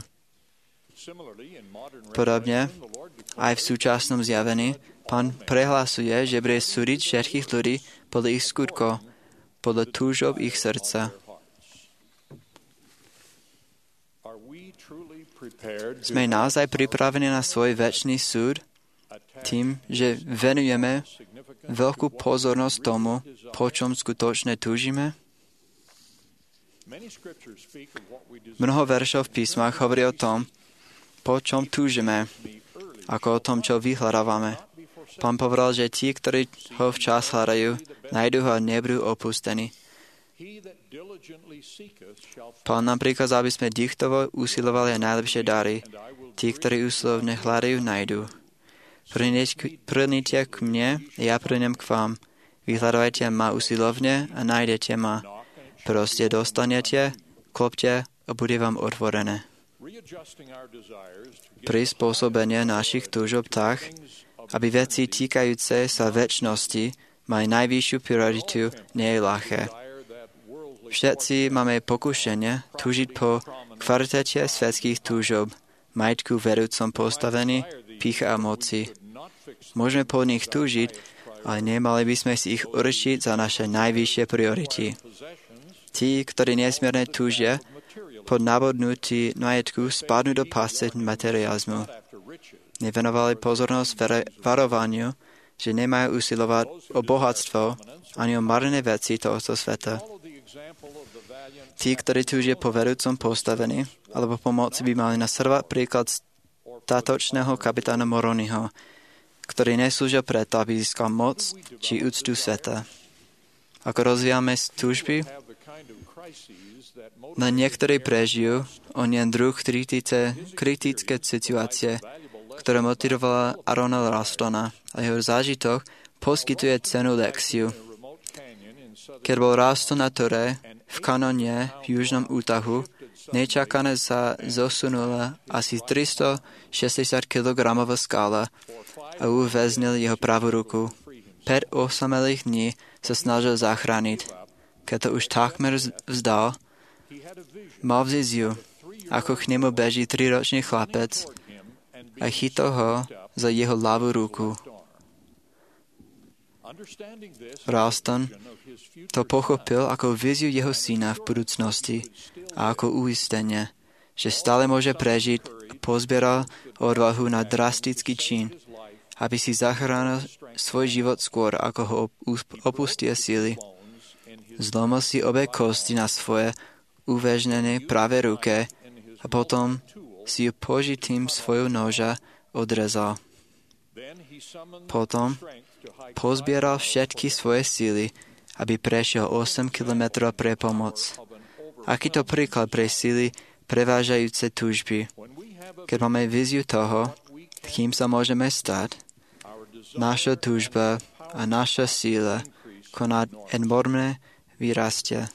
Podobne, aj v súčasnom zjavení, Pán prehlasuje, že bude súdiť všetkých ľudí podľa ich skutkov, podľa túžob ich srdca. Sme naozaj pripravení na svoj večný súd tým, že venujeme veľkú pozornosť tomu, po čom skutočne túžime? Mnoho veršov v písmach hovorí o tom, po čom túžime, ako o tom, čo vyhľadávame. Pán povedal, že tí, ktorí ho včas hľadajú, nájdu ho a nebudú opustení. Pán nám prikázal, aby sme dýchtovo usilovali aj najlepšie dary. Tí, ktorí úsilovne hľadajú, nájdu. Prnite k mne, ja prnem k vám. Vyhľadajte ma usilovne a nájdete ma. Proste dostanete, klopte a bude vám otvorené. Prispôsobenie našich túžob tak, aby veci týkajúce sa večnosti mali najvyššiu prioritu, nie je ľahké. Všetci máme pokušenie túžiť po kvartete svetských túžob, majetku vedúcom postavení, pýcha a moci. Môžeme po nich túžiť, ale nemali by sme si ich určiť za naše najvyššie priority. Tí, ktorí nesmierne túžia po nabodnutí majetku, spadnú do pasce materializmu. Nevenovali pozornosť varovaniu, že nemajú usilovať o bohatstvo ani o marné veci tohto sveta. Tí, ktorí túžia po vedúcom postavení alebo pomoci, by mali nasledovať príklad statočného kapitána Moroniho, ktorý neslúžil preto, aby získal moc či úctu sveta. Ako rozvíjame túžby, na niektorí prežijú onien druh kritické, kritické situácie, ktorá motivovala Arona Rastona a jeho zážitok poskytuje cenu lexiu. Keď bol Raston na Tore v kanóne v južnom útahu, nečakané sa zosunula asi tristošesťdesiat kilogramov skála a uväznil jeho pravú ruku. Päť osamelých dní sa snažil zachrániť. Keď to už takmer vzdal, mal víziu, ako k nemu beží triročný chlapec a chytil ho za jeho ľavú ruku. Ralston to pochopil ako víziu jeho syna v budúcnosti a ako uistenie, že stále môže prežiť a pozbieral odvahu na drastický čin, aby si zachránil svoj život skôr, ako ho opustia síly. Zlomil si obe kosti na svoje uväznené pravé ruke a potom si ju použitím svojho noža odrezal. Potom pozbieral všetky svoje síly, aby prešiel osem kilometrov pre pomoc. Aký to príklad pre síly prevážajúce túžby? Keď máme víziu toho, kým sa môžeme stať, naša túžba a naša síla konať enormné výrastie.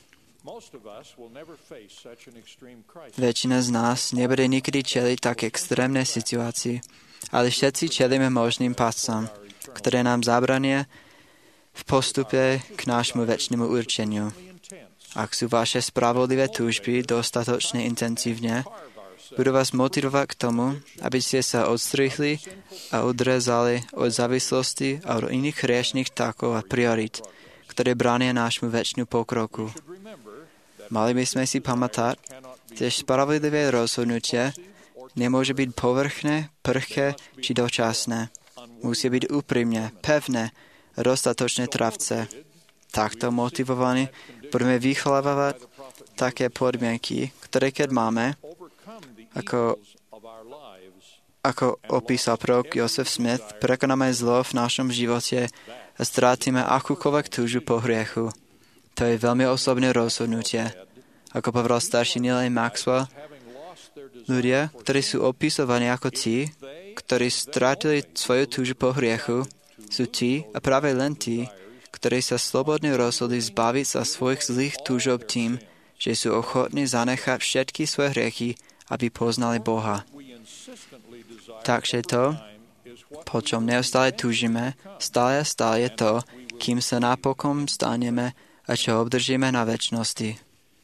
Väčšina z nás nebude nikdy čeliť tak extrémnej situácii, ale všetci čelíme možným pacom, ktoré nám zabrania v postupe k nášmu večnému určeniu. Ak sú vaše spravodlivé túžby dostatočne intenzívne, budú vás motivovať k tomu, aby ste sa odstrihli a odrezali od závislosti a od iných hriešnych takov a priorit, ktoré bránia nášmu večnú pokroku. Mali by sme si pamätať, že spravodlivé rozhodnutie nemôže byť povrchné, prché či dočasné. Musí byť úprimne, pevné a dostatočne travce. Takto motivovaní budeme vychovávať také podmienky, ktoré keď máme, ako, ako opísal prorok Joseph Smith, prekonáme zlo v našom živote a strátime akúkoľvek túžbu po hriechu. To je veľmi osobné rozhodnutie. Ako povedal starší Neil Maxwell, ľudia, ktorí sú opisovaní ako tí, ktorí strátili svoju túžbu po hriechu, sú tí a práve len tí, ktorí sa slobodne rozhodli zbaviť sa svojich zlých túžob tým, že sú ochotní zanechať všetky svoje hriechy, aby poznali Boha. Takže to, po čom neustále túžime, stále a stále je to, kým sa napokon staneme a čo obdržíme na večnosti.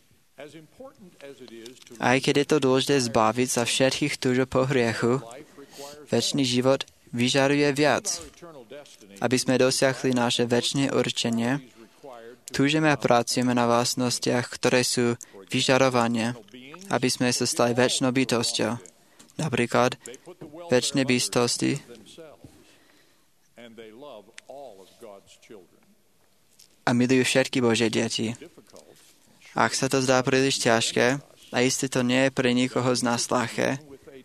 Aj keď je to dôležité zbaviť sa všetkých túžob po hriechu, večný život vyžaruje viac. Aby sme dosiahli naše večné určenie, túžime a pracujeme na vlastnostiach, ktoré sú vyžarovanie, aby sme sa stali večnou bytosťou. Napríklad večné bytosti a milujú všetky Božie deti. Ak sa to zdá príliš ťažké, a isté to nie je pre nikoho z nás ľahké,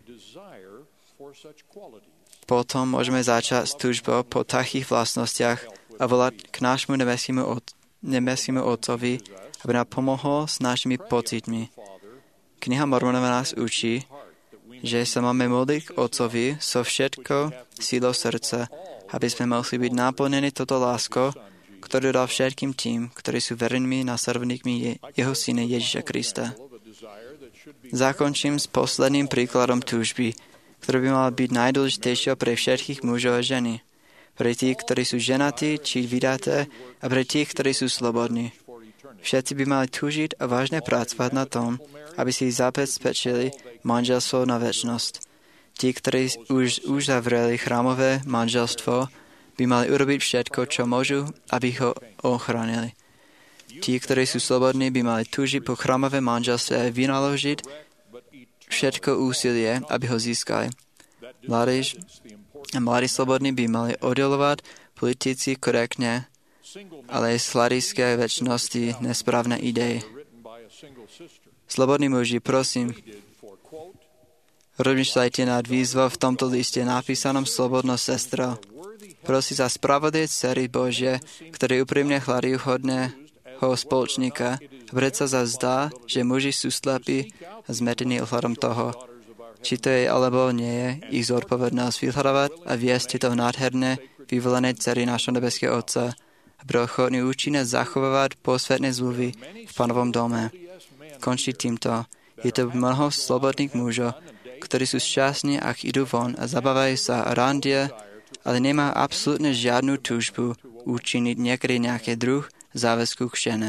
potom môžeme začať s túžbou po takých vlastnostiach a volať k nášmu nebeskému, od, nebeskému Otcovi, aby nám pomohol s našimi pocitmi. Kniha Mormonova nás učí, že sa máme modliť k Otcovi so všetkou sílou srdca, aby sme mohli byť naplnení toto láskou, ktorú dal všetkým tým, ktorí sú vernými nasledovníkmi jeho syna Ježiša Krista. Zakončím s posledným príkladom túžby, ktorá by mala byť najdôležitejšia pre všetkých mužov a ženy. Pre tých, ktorí sú ženatí či vydaté a pre tých, ktorí sú slobodní. Všetci by mali túžiť a vážne pracovať na tom, aby si zabezpečili manželstvo na večnosť. Tí, ktorí už uzavreli chrámové manželstvo, by mali urobiť všetko, čo môžu, aby ho ochránili. Tí, ktorí sú slobodní, by mali túžiť po chrámové manželstve a vynaložiť všetko úsilie, aby ho získali. Mladí a mladí slobodní by mali oddelovať politici korektne, ale z hľadiska väčšnosti nesprávne idei. Slobodní muži, prosím, rozmýšľajte nad výzvou v tomto liste napísanom slobodnou sestrou. Prosím za spravodlivé dcery Božie, ktoré úprimne hľadajú hodného spoločníka. Predsa sa zdá, že muži sú slepí a zmetení ohľadom toho, či to je alebo nie je ich zodpovednosť vyhľadávať a viesť tieto nádherné, vyvolené dcery nášho nebeského Otca, aby ochotní účinne zachovávať posvetné zmluvy v Pánovom dome. Končí týmto. Je to mnoho slobodných mužov, ktorí sú šťastní, ak idú von a zabávajú sa a randia, ale nemá absolútne žiadnu túžbu učiniť niekedy nejaký druh záväzku k žene.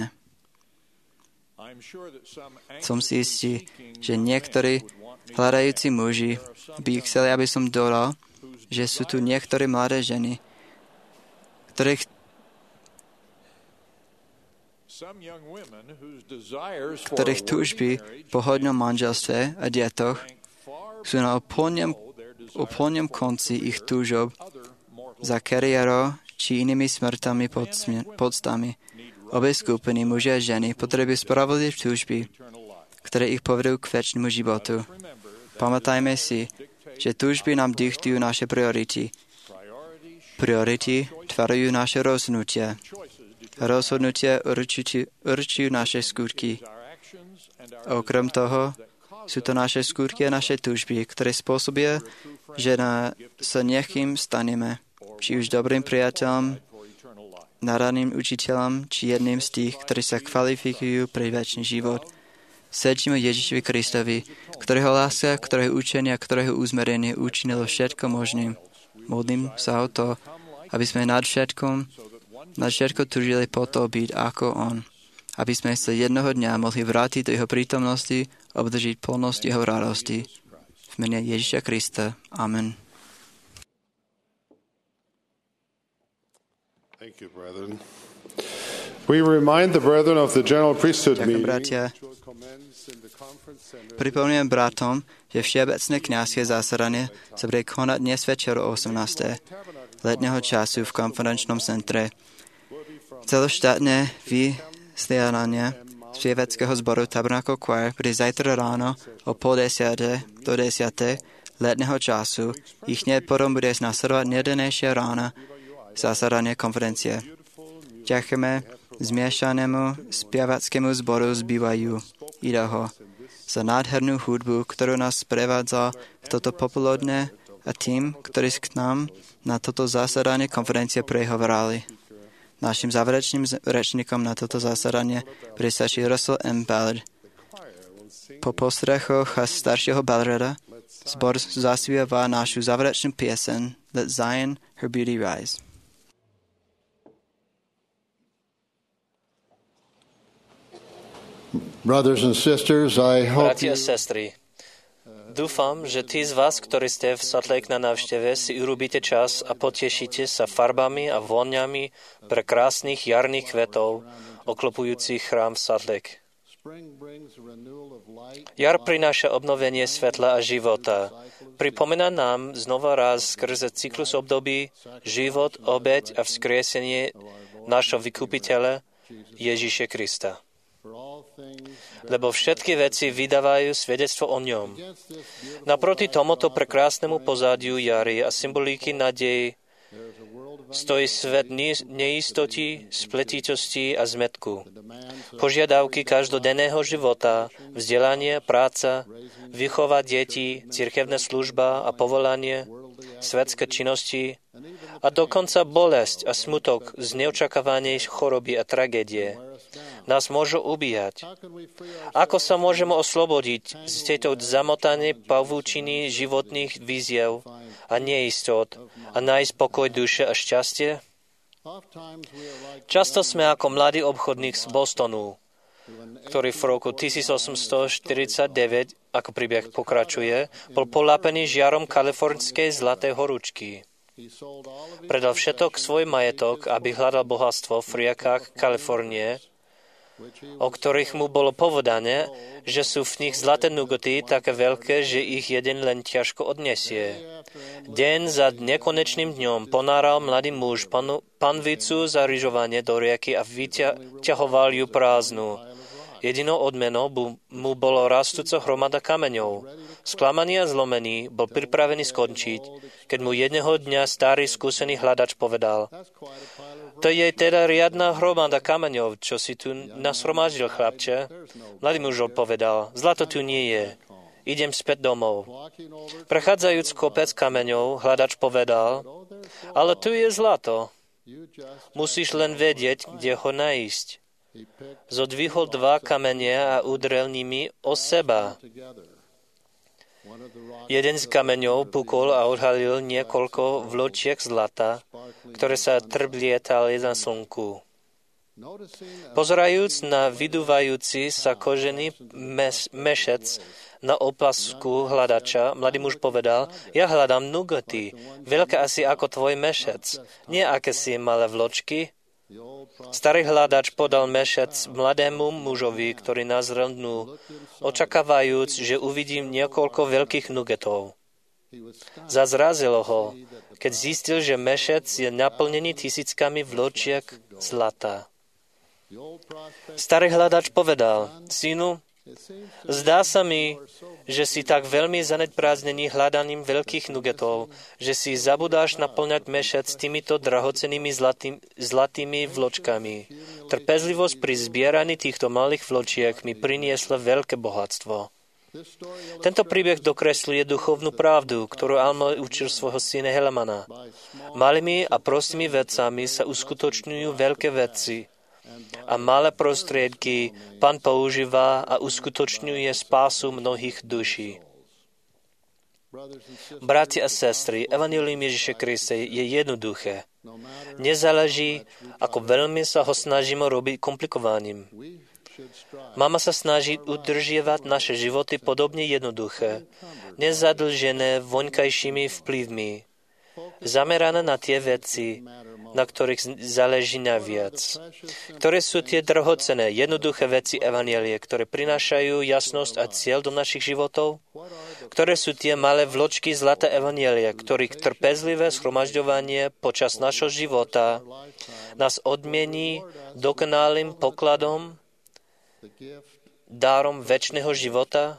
Som si istý, že niektorí hľadajúci muži by chceli, aby som dodal, že sú tu niektoré mladé ženy, ktoré ch- ktorých túžby po hodnom manželstve a detoch sú na úplnom, úplnom konci ich túžob za kariérou či inými smrtami podstami. Obe skupiny, muži a ženy, potrebujú spravodlivé túžby, ktoré ich povedú k večnému životu. Pamätajme si, že túžby nám diktujú naše priority. Priority tvarujú naše rozhodnutia. Rozhodnutia určujú, určujú naše skutky. Okrem toho, sú to naše skutky a naše túžby, ktoré spôsobia, že na, sa niekým staneme. či už dobrým priateľom, nadaným učiteľom, či jedným z tých, ktorí sa kvalifikujú pre večný život. Svedčíme Ježišovi Kristovi, ktorého láska, ktorého učenia, ktorého uzmerenie učinilo všetko možným. Modlím sa o to, aby sme nad všetkom, nad všetko túžili po to byť ako on. Aby sme sa jednoho dňa mohli vrátiť do jeho prítomnosti, obdržiť plnosť jeho radosti. V mene Ježiša Krista. Amen. Thank you, brethren. We remind the brethren of the general priesthood meeting. Pripomínam bratom, že všeobecné kňazské zasadanie sa bude konať dnes večer o osemnástej letného času v konferenčnom centre. Celoštátne vysielanie spieveckého zboru Tabernacle Choir bude zajtra ráno o pol desiate do desiatej letného času. Ich hneď potom bude nasledovať nedenejšia rána zasadanie konferencie. Ďakujeme zmiešanému spievackému zboru z B Y U Idaho za nádhernú hudbu, ktorú nás prevádza v toto popoludne a tým, ktorí k nám na toto zasadanie konferencie prehovorali. Našim záverečným rečníkom na toto zasadanie bude starší Russell M. Ballard. Po postrechoch a staršieho Ballarda zbor zaspieva našu záverečnú piesen Let Zion Her Beauty Rise. Brothers and sisters, I hope Bratia a sestry, dúfam, že tí z vás, ktorí ste v Salt Lake na návšteve, si urobíte čas a potešíte sa farbami a vôňami prekrásnych jarných kvetov, oklopujúcich chrám v Salt Lake. Jar prináša obnovenie svetla a života. Pripomína nám znova raz skrze cyklus období život, obeť a vzkriesenie nášho vykupiteľa Ježiše Krista. Lebo všetky veci vydávajú svedectvo o ňom. Naproti tomuto prekrásnemu pozadiu jary a symboliky nádeji stojí svet neistoty, spletitosti a zmätku. Požiadavky každodenného života, vzdelanie, práca, výchova detí, cirkevná služba a povolanie, svetské činnosti a dokonca bolesť a smutok z neočakávanej choroby a tragédie nás môžu ubíjať. Ako sa môžeme oslobodiť z tejto zamotanej pavúčiny životných víziev a neistot a nájsť pokoj duše a šťastie? Často sme ako mladý obchodník z Bostonu, ktorý v roku tisícosemstoštyridsaťdeväť, ako príbeh pokračuje, bol polápený žiarom kalifornskej zlatej horúčky. Predal všetok svoj majetok, aby hľadal bohatstvo v riekach Kalifornie, o ktorých mu bolo povedané, že sú v nich zlaté nugoty také veľké, že ich jeden len ťažko odnesie. Deň za nekonečným dňom ponáral mladý muž panu, panvicu za ryžovanie do rieky a vyťahoval ju prázdnu. Jedinou odmenou mu bolo rastúca hromada kameňov. Sklamaný a zlomený bol pripravený skončiť, keď mu jedného dňa starý skúsený hľadač povedal: To je teda riadna hromada kameňov, čo si tu nashromaždil, chlapče. Mladý muž povedal: Zlato tu nie je. Idem späť domov. Prechádzajúc kopec kameňov, hľadač povedal: Ale tu je zlato. Musíš len vedieť, kde ho nájsť. Zodvihol dva kamene a udrel nimi o seba. Jeden z kameňov pukol a odhalil niekoľko vločiek zlata, ktoré sa trblietali na slnku. Pozerajúc na vydúvajúci sa kožený mes- mešec na opasku hľadača, mladý muž povedal: Ja hľadám nugoty, veľké asi ako tvoj mešec, nie akési malé vločky. Starý hľadač podal mešec mladému mužovi, ktorý nazrel dnu, očakávajúc, že uvidím niekoľko veľkých nugetov. Zazrazilo ho, keď zistil, že mešec je naplnený tisíckami vločiek zlata. Starý hľadač povedal: Synu, zdá sa mi, že si tak veľmi zanedprázdnený hľadaním veľkých nugetov, že si zabudáš naplňať mešec týmito drahocennými zlatým, zlatými vločkami. Trpezlivosť pri zbieraní týchto malých vločiek mi priniesla veľké bohatstvo. Tento príbeh dokresluje duchovnú pravdu, ktorú Alma učil svojho syna Helemana. Malými a prostými vecami sa uskutočňujú veľké veci. A malé prostriedky Pán používa a uskutočňuje spásu mnohých duší. Bratia a sestry, evanjelium Ježiša Krista je jednoduché. Nezáleží, ako veľmi sa ho snažíme robiť komplikovaným. Máme sa snažiť udržiavať naše životy podobne jednoduché, nezadlžené vonkajšími vplyvmi, zamerané na tie veci, na ktorých záleží najviac, ktoré sú tie drahocenné, jednoduché veci evanjelie, ktoré prinášajú jasnosť a cieľ do našich životov, ktoré sú tie malé vločky zlaté evanjelia, ktorých trpezlivé schromažďovanie počas našho života nás odmiení dokonalým pokladom, dárom večného života.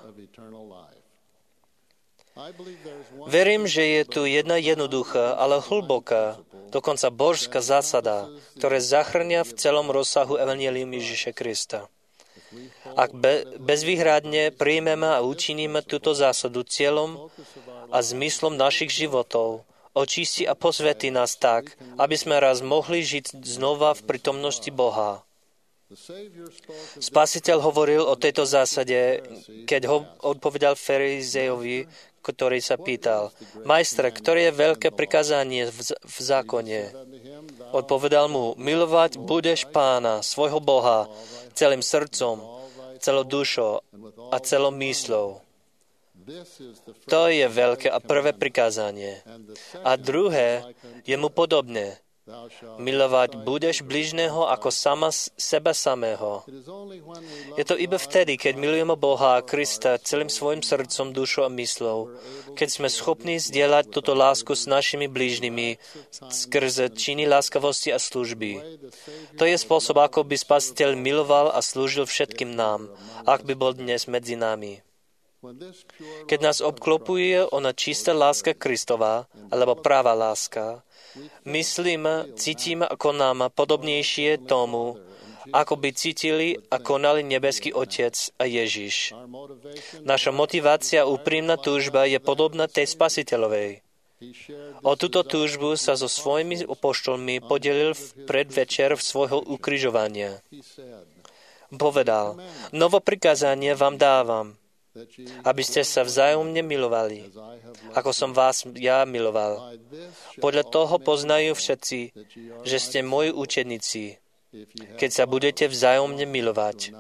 Verím, že je tu jedna jednoduchá, ale hlboká, dokonca božská zásada, ktorá zahrňa v celom rozsahu evanjelium Ježiša Krista. Ak be, bezvýhradne príjmeme a učiníme túto zásadu cieľom a zmyslom našich životov, očistí a posvätí nás tak, aby sme raz mohli žiť znova v prítomnosti Boha. Spasiteľ hovoril o tejto zásade, keď ho odpovedal Farizejovi, ktorý sa pýtal: Majstre, ktoré je veľké prikázanie v, v zákone? Odpovedal mu: milovať budeš Pána, svojho Boha, celým srdcom, celou dušou a celou mysľou. To je veľké a prvé prikázanie. A druhé je mu podobné. Milovať budeš bližného ako sama seba samého. Je to iba vtedy, keď milujeme Boha a Krista celým svojim srdcom, dušou a myslou, keď sme schopní zdieľať túto lásku s našimi blížnymi skrze činy láskavosti a služby. To je spôsob, ako by Spasiteľ miloval a slúžil všetkým nám, ak by bol dnes medzi nami. Keď nás obklopuje ona čistá láska Kristova, alebo práva láska, myslím, cítime a konáme podobnejšie tomu, ako by cítili a konali nebeský Otec a Ježiš. Naša motivácia a úprimná túžba je podobná tej Spasiteľovej. O túto túžbu sa so svojimi apoštolmi podelil v predvečer svojho ukrižovania. Povedal: novo prikázanie vám dávam, aby ste sa vzájomne milovali, ako som vás ja miloval. Podľa toho poznajú všetci, že ste moji učeníci, keď sa budete vzájomne milovať.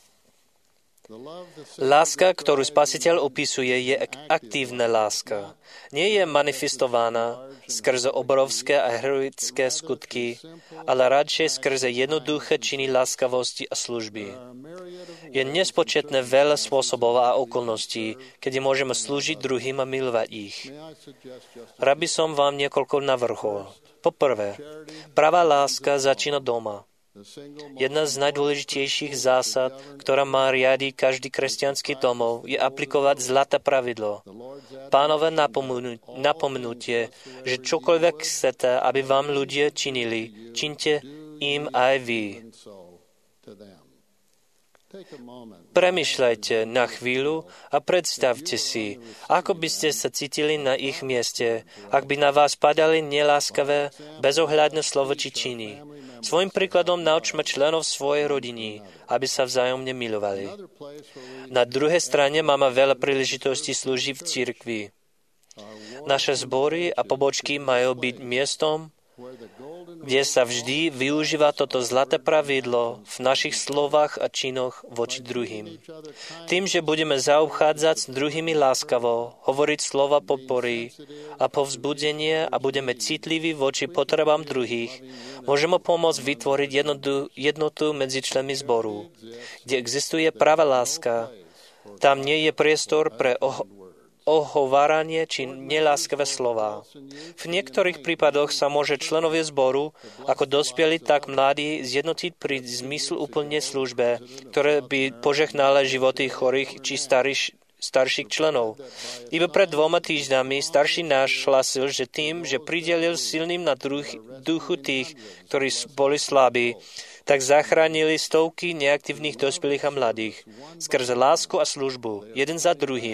Láska, ktorú Spasiteľ opisuje, je aktívna láska. Nie je manifestovaná skrze obrovské a heroické skutky, ale radšej skrze jednoduché činy láskavosti a služby. Je nespočetné veľa spôsobov a okolností, kedy môžeme slúžiť druhým a milovať ich. Rád by som vám niekoľko navrhol. Poprvé, pravá láska začína doma. Jedna z najdôležitejších zásad, ktorá má riadiť každý kresťanský domov, je aplikovať zlaté pravidlo. Pánové napomenutie, že čokoľvek chcete, aby vám ľudia činili, činte im aj vy. Premýšľajte na chvíľu a predstavte si, ako by ste sa cítili na ich mieste, ak by na vás padali neláskavé, bezohľadné slovo či činy. Svojím príkladom naučme členov svojej rodiny, aby sa vzájomne milovali. Na druhej strane máme veľa príležitostí slúžiť v cirkvi. Naše zbory a pobočky majú byť miestom, kde sa vždy využíva toto zlaté pravidlo v našich slovách a činoch voči druhým. Tým, že budeme zaobchádzať s druhými láskavo, hovoriť slova podpory a povzbudenie a budeme citliví voči potrebám druhých, môžeme pomôcť vytvoriť jednotu, jednotu medzi členmi zboru. Kde existuje práva láska, tam nie je priestor pre oh- ohováranie či neláskavé slová. V niektorých prípadoch sa môže členovie zboru, ako dospelí, tak mladí, zjednotiť pri zmysluplnej službe, ktoré by požehnala životy chorých či starých, starších členov. Iba pred dvoma týždňami starší náš hlasil, že tým, že pridelil silným na druh, duchu tých, ktorí boli slabí, tak zachránili stovky neaktívnych dospelých a mladých. Skrze lásku a službu, jeden za druhým,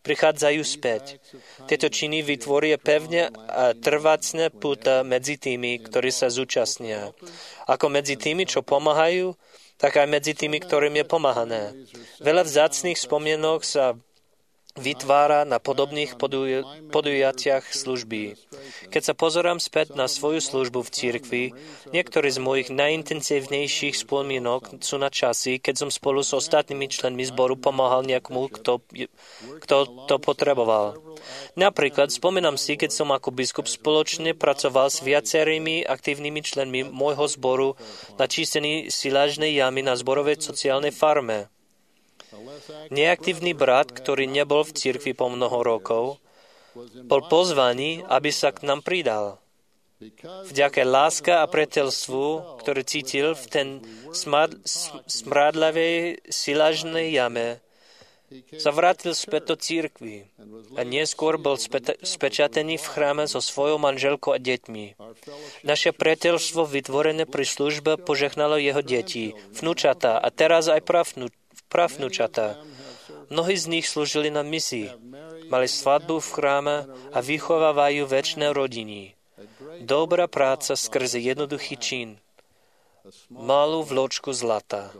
prichádzajú späť. Tieto činy vytvoria pevne a trvácne puta medzi tými, ktorí sa zúčastnia. Ako medzi tými, čo pomáhajú, tak aj medzi tými, ktorým je pomáhané. Veľa vzácnych spomienok sa vytvára na podobných poduj- podujatiach služby. Keď sa pozerám späť na svoju službu v cirkvi, niektoré z mojich najintenzívnejších spomienok sú na časy, keď som spolu s ostatnými členmi zboru pomáhal niekomu, kto, kto to potreboval. Napríklad spomínam si, keď som ako biskup spoločne pracoval s viacerými aktívnymi členmi môjho zboru na čistení silážnej jamy na zborovej sociálnej farme. Neaktívny brat, ktorý nebol v cirkvi po mnoho rokov, bol pozvaný, aby sa k nám pridal. Vďaka láska a priateľstvu, ktoré cítil v ten smad, smradlavej silážnej jame, sa vrátil späť do cirkvi a neskôr bol späť, spečatený v chráme so svojou manželkou a deťmi. Naše priateľstvo vytvorené pri službe požehnalo jeho deti, vnúčatá a teraz aj pravnúčatá. pravnúčatá. Mnohí z nich slúžili na misii, mali svadbu v chráme a vychovávajú večné rodiny. Dobrá práca skrze jednoduchý čin. Malú vločku zlata.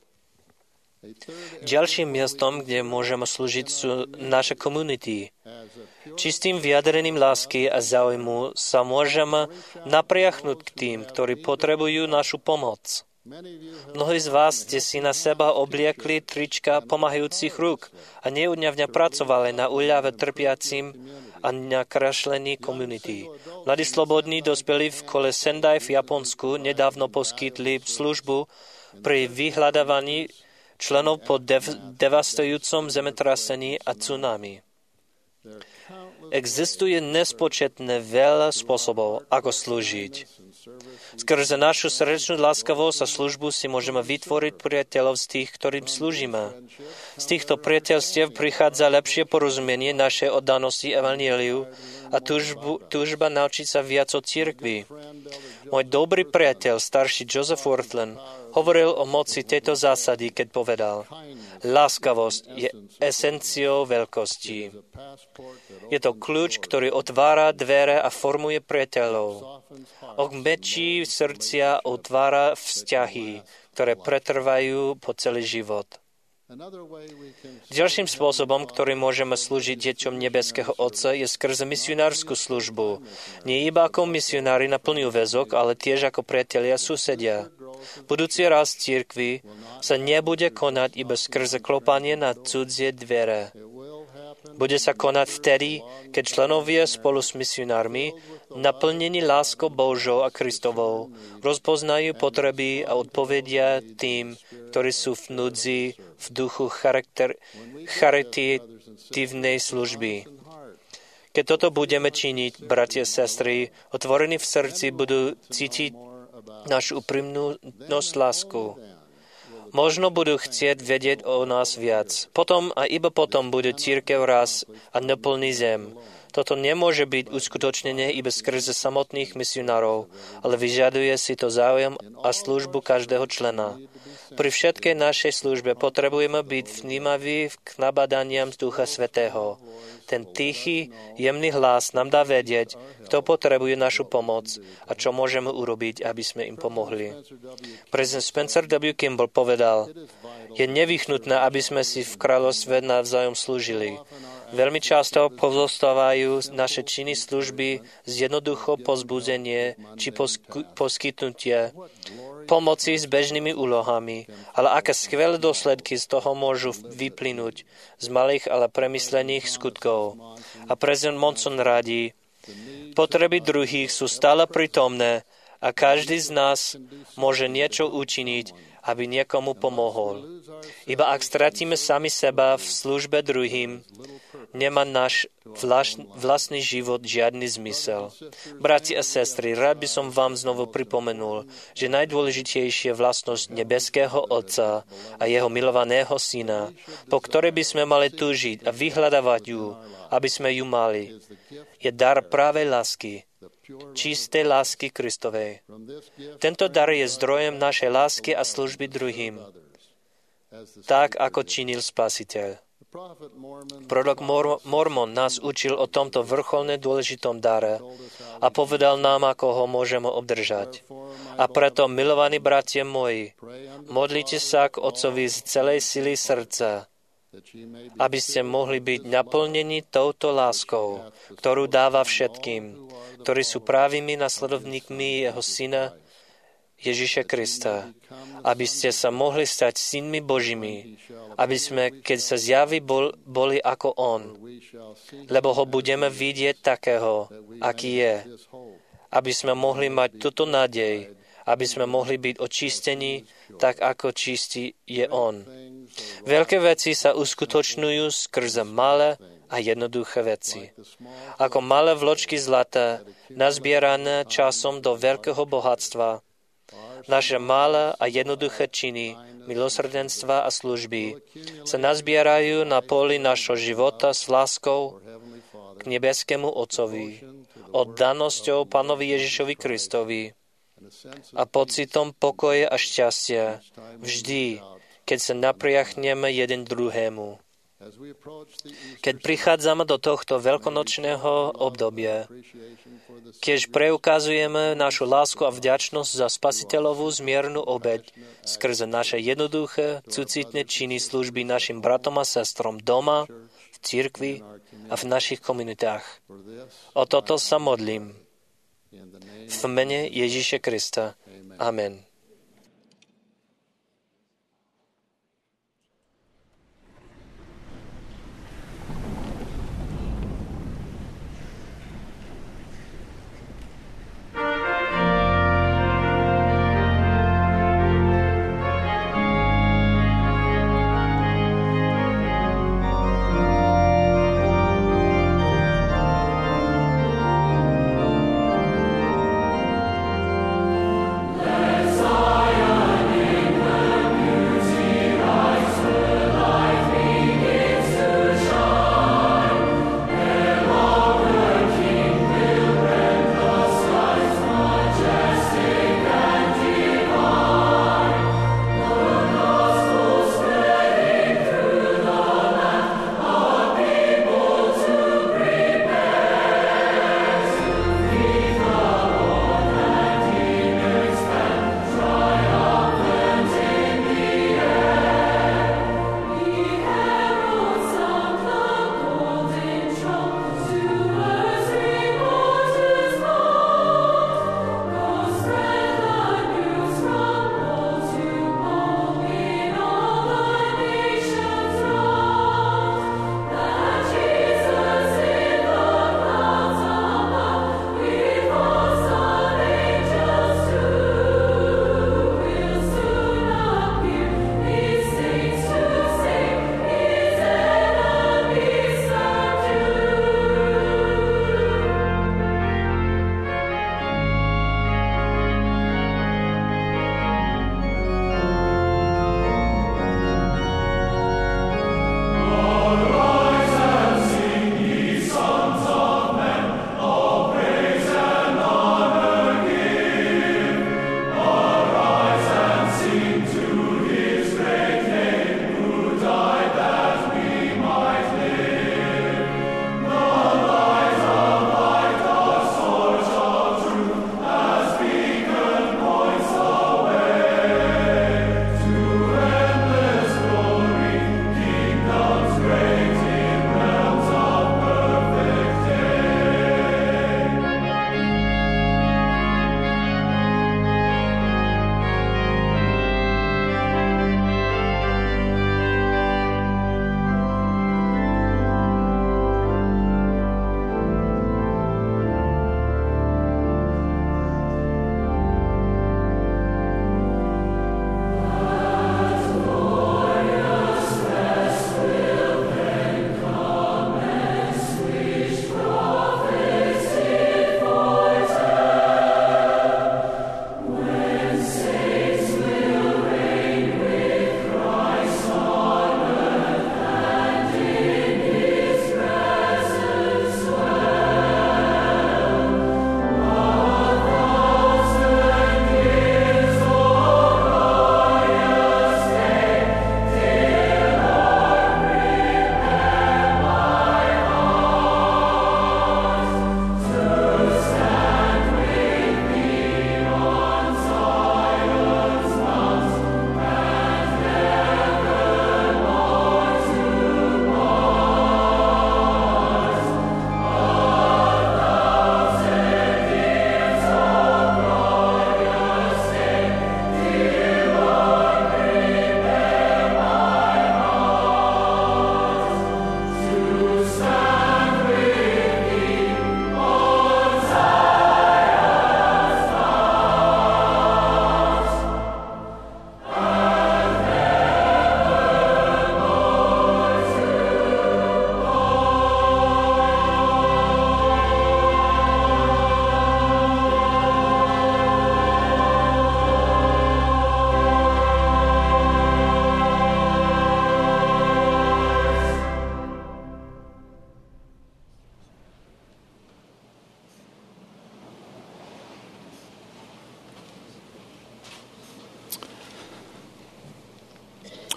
Ďalším miestom, kde môžeme slúžiť, sú naše komunity. Čistým vyjadrením lásky a záujmu sa môžeme napriahnuť k tým, ktorí potrebujú našu pomoc. Mnohí z vás ste si na seba obliekli trička pomáhajúcich rúk a neúnavne pracovali na úľave trpiacim a na krašlení komunity. Mladí slobodní dospelí v kole Sendai v Japonsku nedávno poskytli službu pri vyhľadávaní členov po dev- devastujúcom zemetrasení a tsunami. Existuje nespočetné veľa spôsobov, ako slúžiť. Skrze našu srdečnú láskavosť a službu si môžeme vytvoriť priateľov z tých, ktorým slúžime. Z týchto priateľstiev prichádza lepšie porozumenie našej oddanosti evanjeliu a túžbu, túžba naučiť sa viac o cirkvi. Môj dobrý priateľ, starší Joseph Worthland, hovoril o moci tejto zásady, keď povedal: láskavosť je esenciou veľkosti. Je to kľúč, ktorý otvára dvere a formuje priateľov. Okmečí srdcia otvára vzťahy, ktoré pretrvajú po celý život. Ďalším spôsobom, ktorým môžeme slúžiť deťom nebeského Otca, je skrze misionárskú službu. Nie iba ako misionári na plný úväzok, ale tiež ako priatelia susedia. Budúci rast cirkvi sa nebude konať iba skrze klopanie na cudzie dvere. Bude sa konať vtedy, keď členovia spolu s misionármi, naplnení láskou Božou a Kristovou, rozpoznajú potreby a odpovedia tým, ktorí sú v núdzi v duchu charakter, charitívnej služby. Keď toto budeme činiť, bratia a sestry, otvorení v srdci budú cítiť našu úprimnosť lásku. Možno budú chcieť vedieť o nás viac. Potom a iba potom bude cirkev raz a naplní zem. Toto nemôže byť uskutočnené iba skrze samotných misionárov, ale vyžaduje si to záujem a službu každého člena. Pri všetkej našej službe potrebujeme byť vnímaví k nabadaniam z Ducha Svätého. Ten tichý, jemný hlas nám dá vedieť, kto potrebuje našu pomoc a čo môžeme urobiť, aby sme im pomohli. Prezident Spencer W. Kimball povedal: je nevyhnutné, aby sme si v kráľovstve navzájom slúžili. Veľmi často pozostávajú naše činy služby z jednoducho pozbudzenie či posky, poskytnutie pomoci s bežnými úlohami, ale aké skvelé dôsledky z toho môžu vyplynúť z malých, ale premyslených skutkov. A prezident Monson radí: potreby druhých sú stále prítomné a každý z nás môže niečo učiniť, aby niekomu pomohol. Iba ak stratíme sami seba v službe druhým, nemá náš vlastný život žiadny zmysel. Bratia a sestry, rád by som vám znovu pripomenul, že najdôležitejšia vlastnosť nebeského Otca a jeho milovaného Syna, po ktorej by sme mali túžiť a vyhľadávať ju, aby sme ju mali, je dar pravej lásky, čistej lásky Kristovej. Tento dar je zdrojem našej lásky a služby druhým, tak ako činil Spasiteľ. Prorok Mor- Mormon nás učil o tomto vrcholne dôležitom dare a povedal nám, ako ho môžeme obdržať. A preto, milovaní bratia moji, modlite sa k Otcovi z celej sily srdca, aby ste mohli byť naplnení touto láskou, ktorú dáva všetkým, ktorí sú právými nasledovníkmi jeho syna Ježiša Krista, aby ste sa mohli stať synmi Božími, aby sme, keď sa zjaví, bol, boli ako On, lebo ho budeme vidieť takého, aký je, aby sme mohli mať túto nádej, aby sme mohli byť očistení, tak ako čistý je On. Veľké veci sa uskutočňujú skrze malé a jednoduché veci. Ako malé vločky zlata, nazbierané časom do veľkého bohatstva, naše malé a jednoduché činy, milosrdenstva a služby sa nazbierajú na poli našho života s láskou k nebeskému Otcovi, oddanosťou Pánovi Ježišovi Kristovi a pocitom pokoje a šťastia vždy, keď sa napriachneme jeden druhému. Keď prichádzame do tohto veľkonočného obdobia, keď preukazujeme našu lásku a vďačnosť za spasiteľovú zmiernu obeť skrze naše jednoduché, súcitné činy služby našim bratom a sestrom doma, v cirkvi a v našich komunitách. O toto sa modlím. V mene Ježíša Krista. Amen. Let's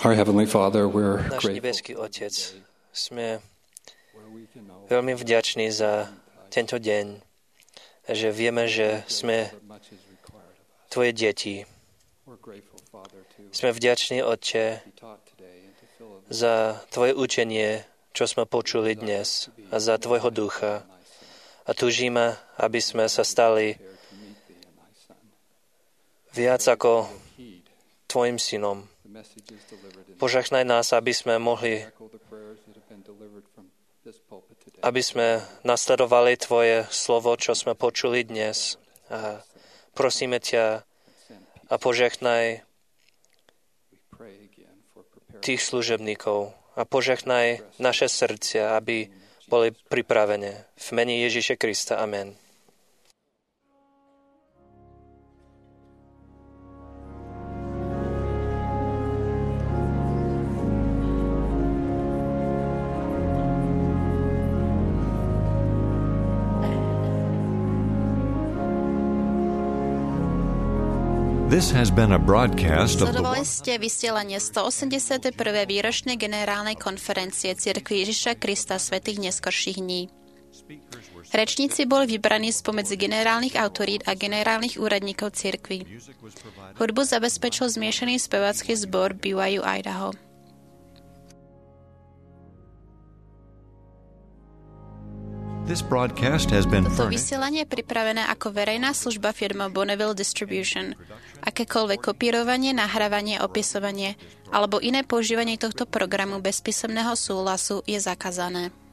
Our Heavenly Father, we're Náš grateful nebeský Otec, sme veľmi vďační za tento deň, že vieme, že sme Tvoje deti. Sme vďační, Otče, za Tvoje učenie, čo sme počuli dnes, a za Tvojho ducha. A túžime, aby sme sa stali viac ako Tvojim synom. Požehnaj nás, aby sme mohli, aby sme nasledovali Tvoje slovo, čo sme počuli dnes. A prosíme ťa a požehnaj tých služebníkov a požehnaj naše srdcia, aby boli pripravené. V mene Ježíše Krista. Amen. This has been a broadcast of the Sledovali ste vysielanie stoosemdesiatej prvej výročnej generálnej konferencie Cirkvi Ježiša Krista svätých neskorších dní. Rečníci boli vybraní spomedzi generálnych autorít a generálnych úradníkov cirkvi. Hudbu zabezpečil zmiešaný spevácky zbor bé vaj ú Idaho. This broadcast has been Toto furnished. vysielanie je pripravené ako verejná služba firma Bonneville Distribution. Akékoľvek kopírovanie, nahrávanie, opisovanie alebo iné používanie tohto programu bez písomného súhlasu je zakázané.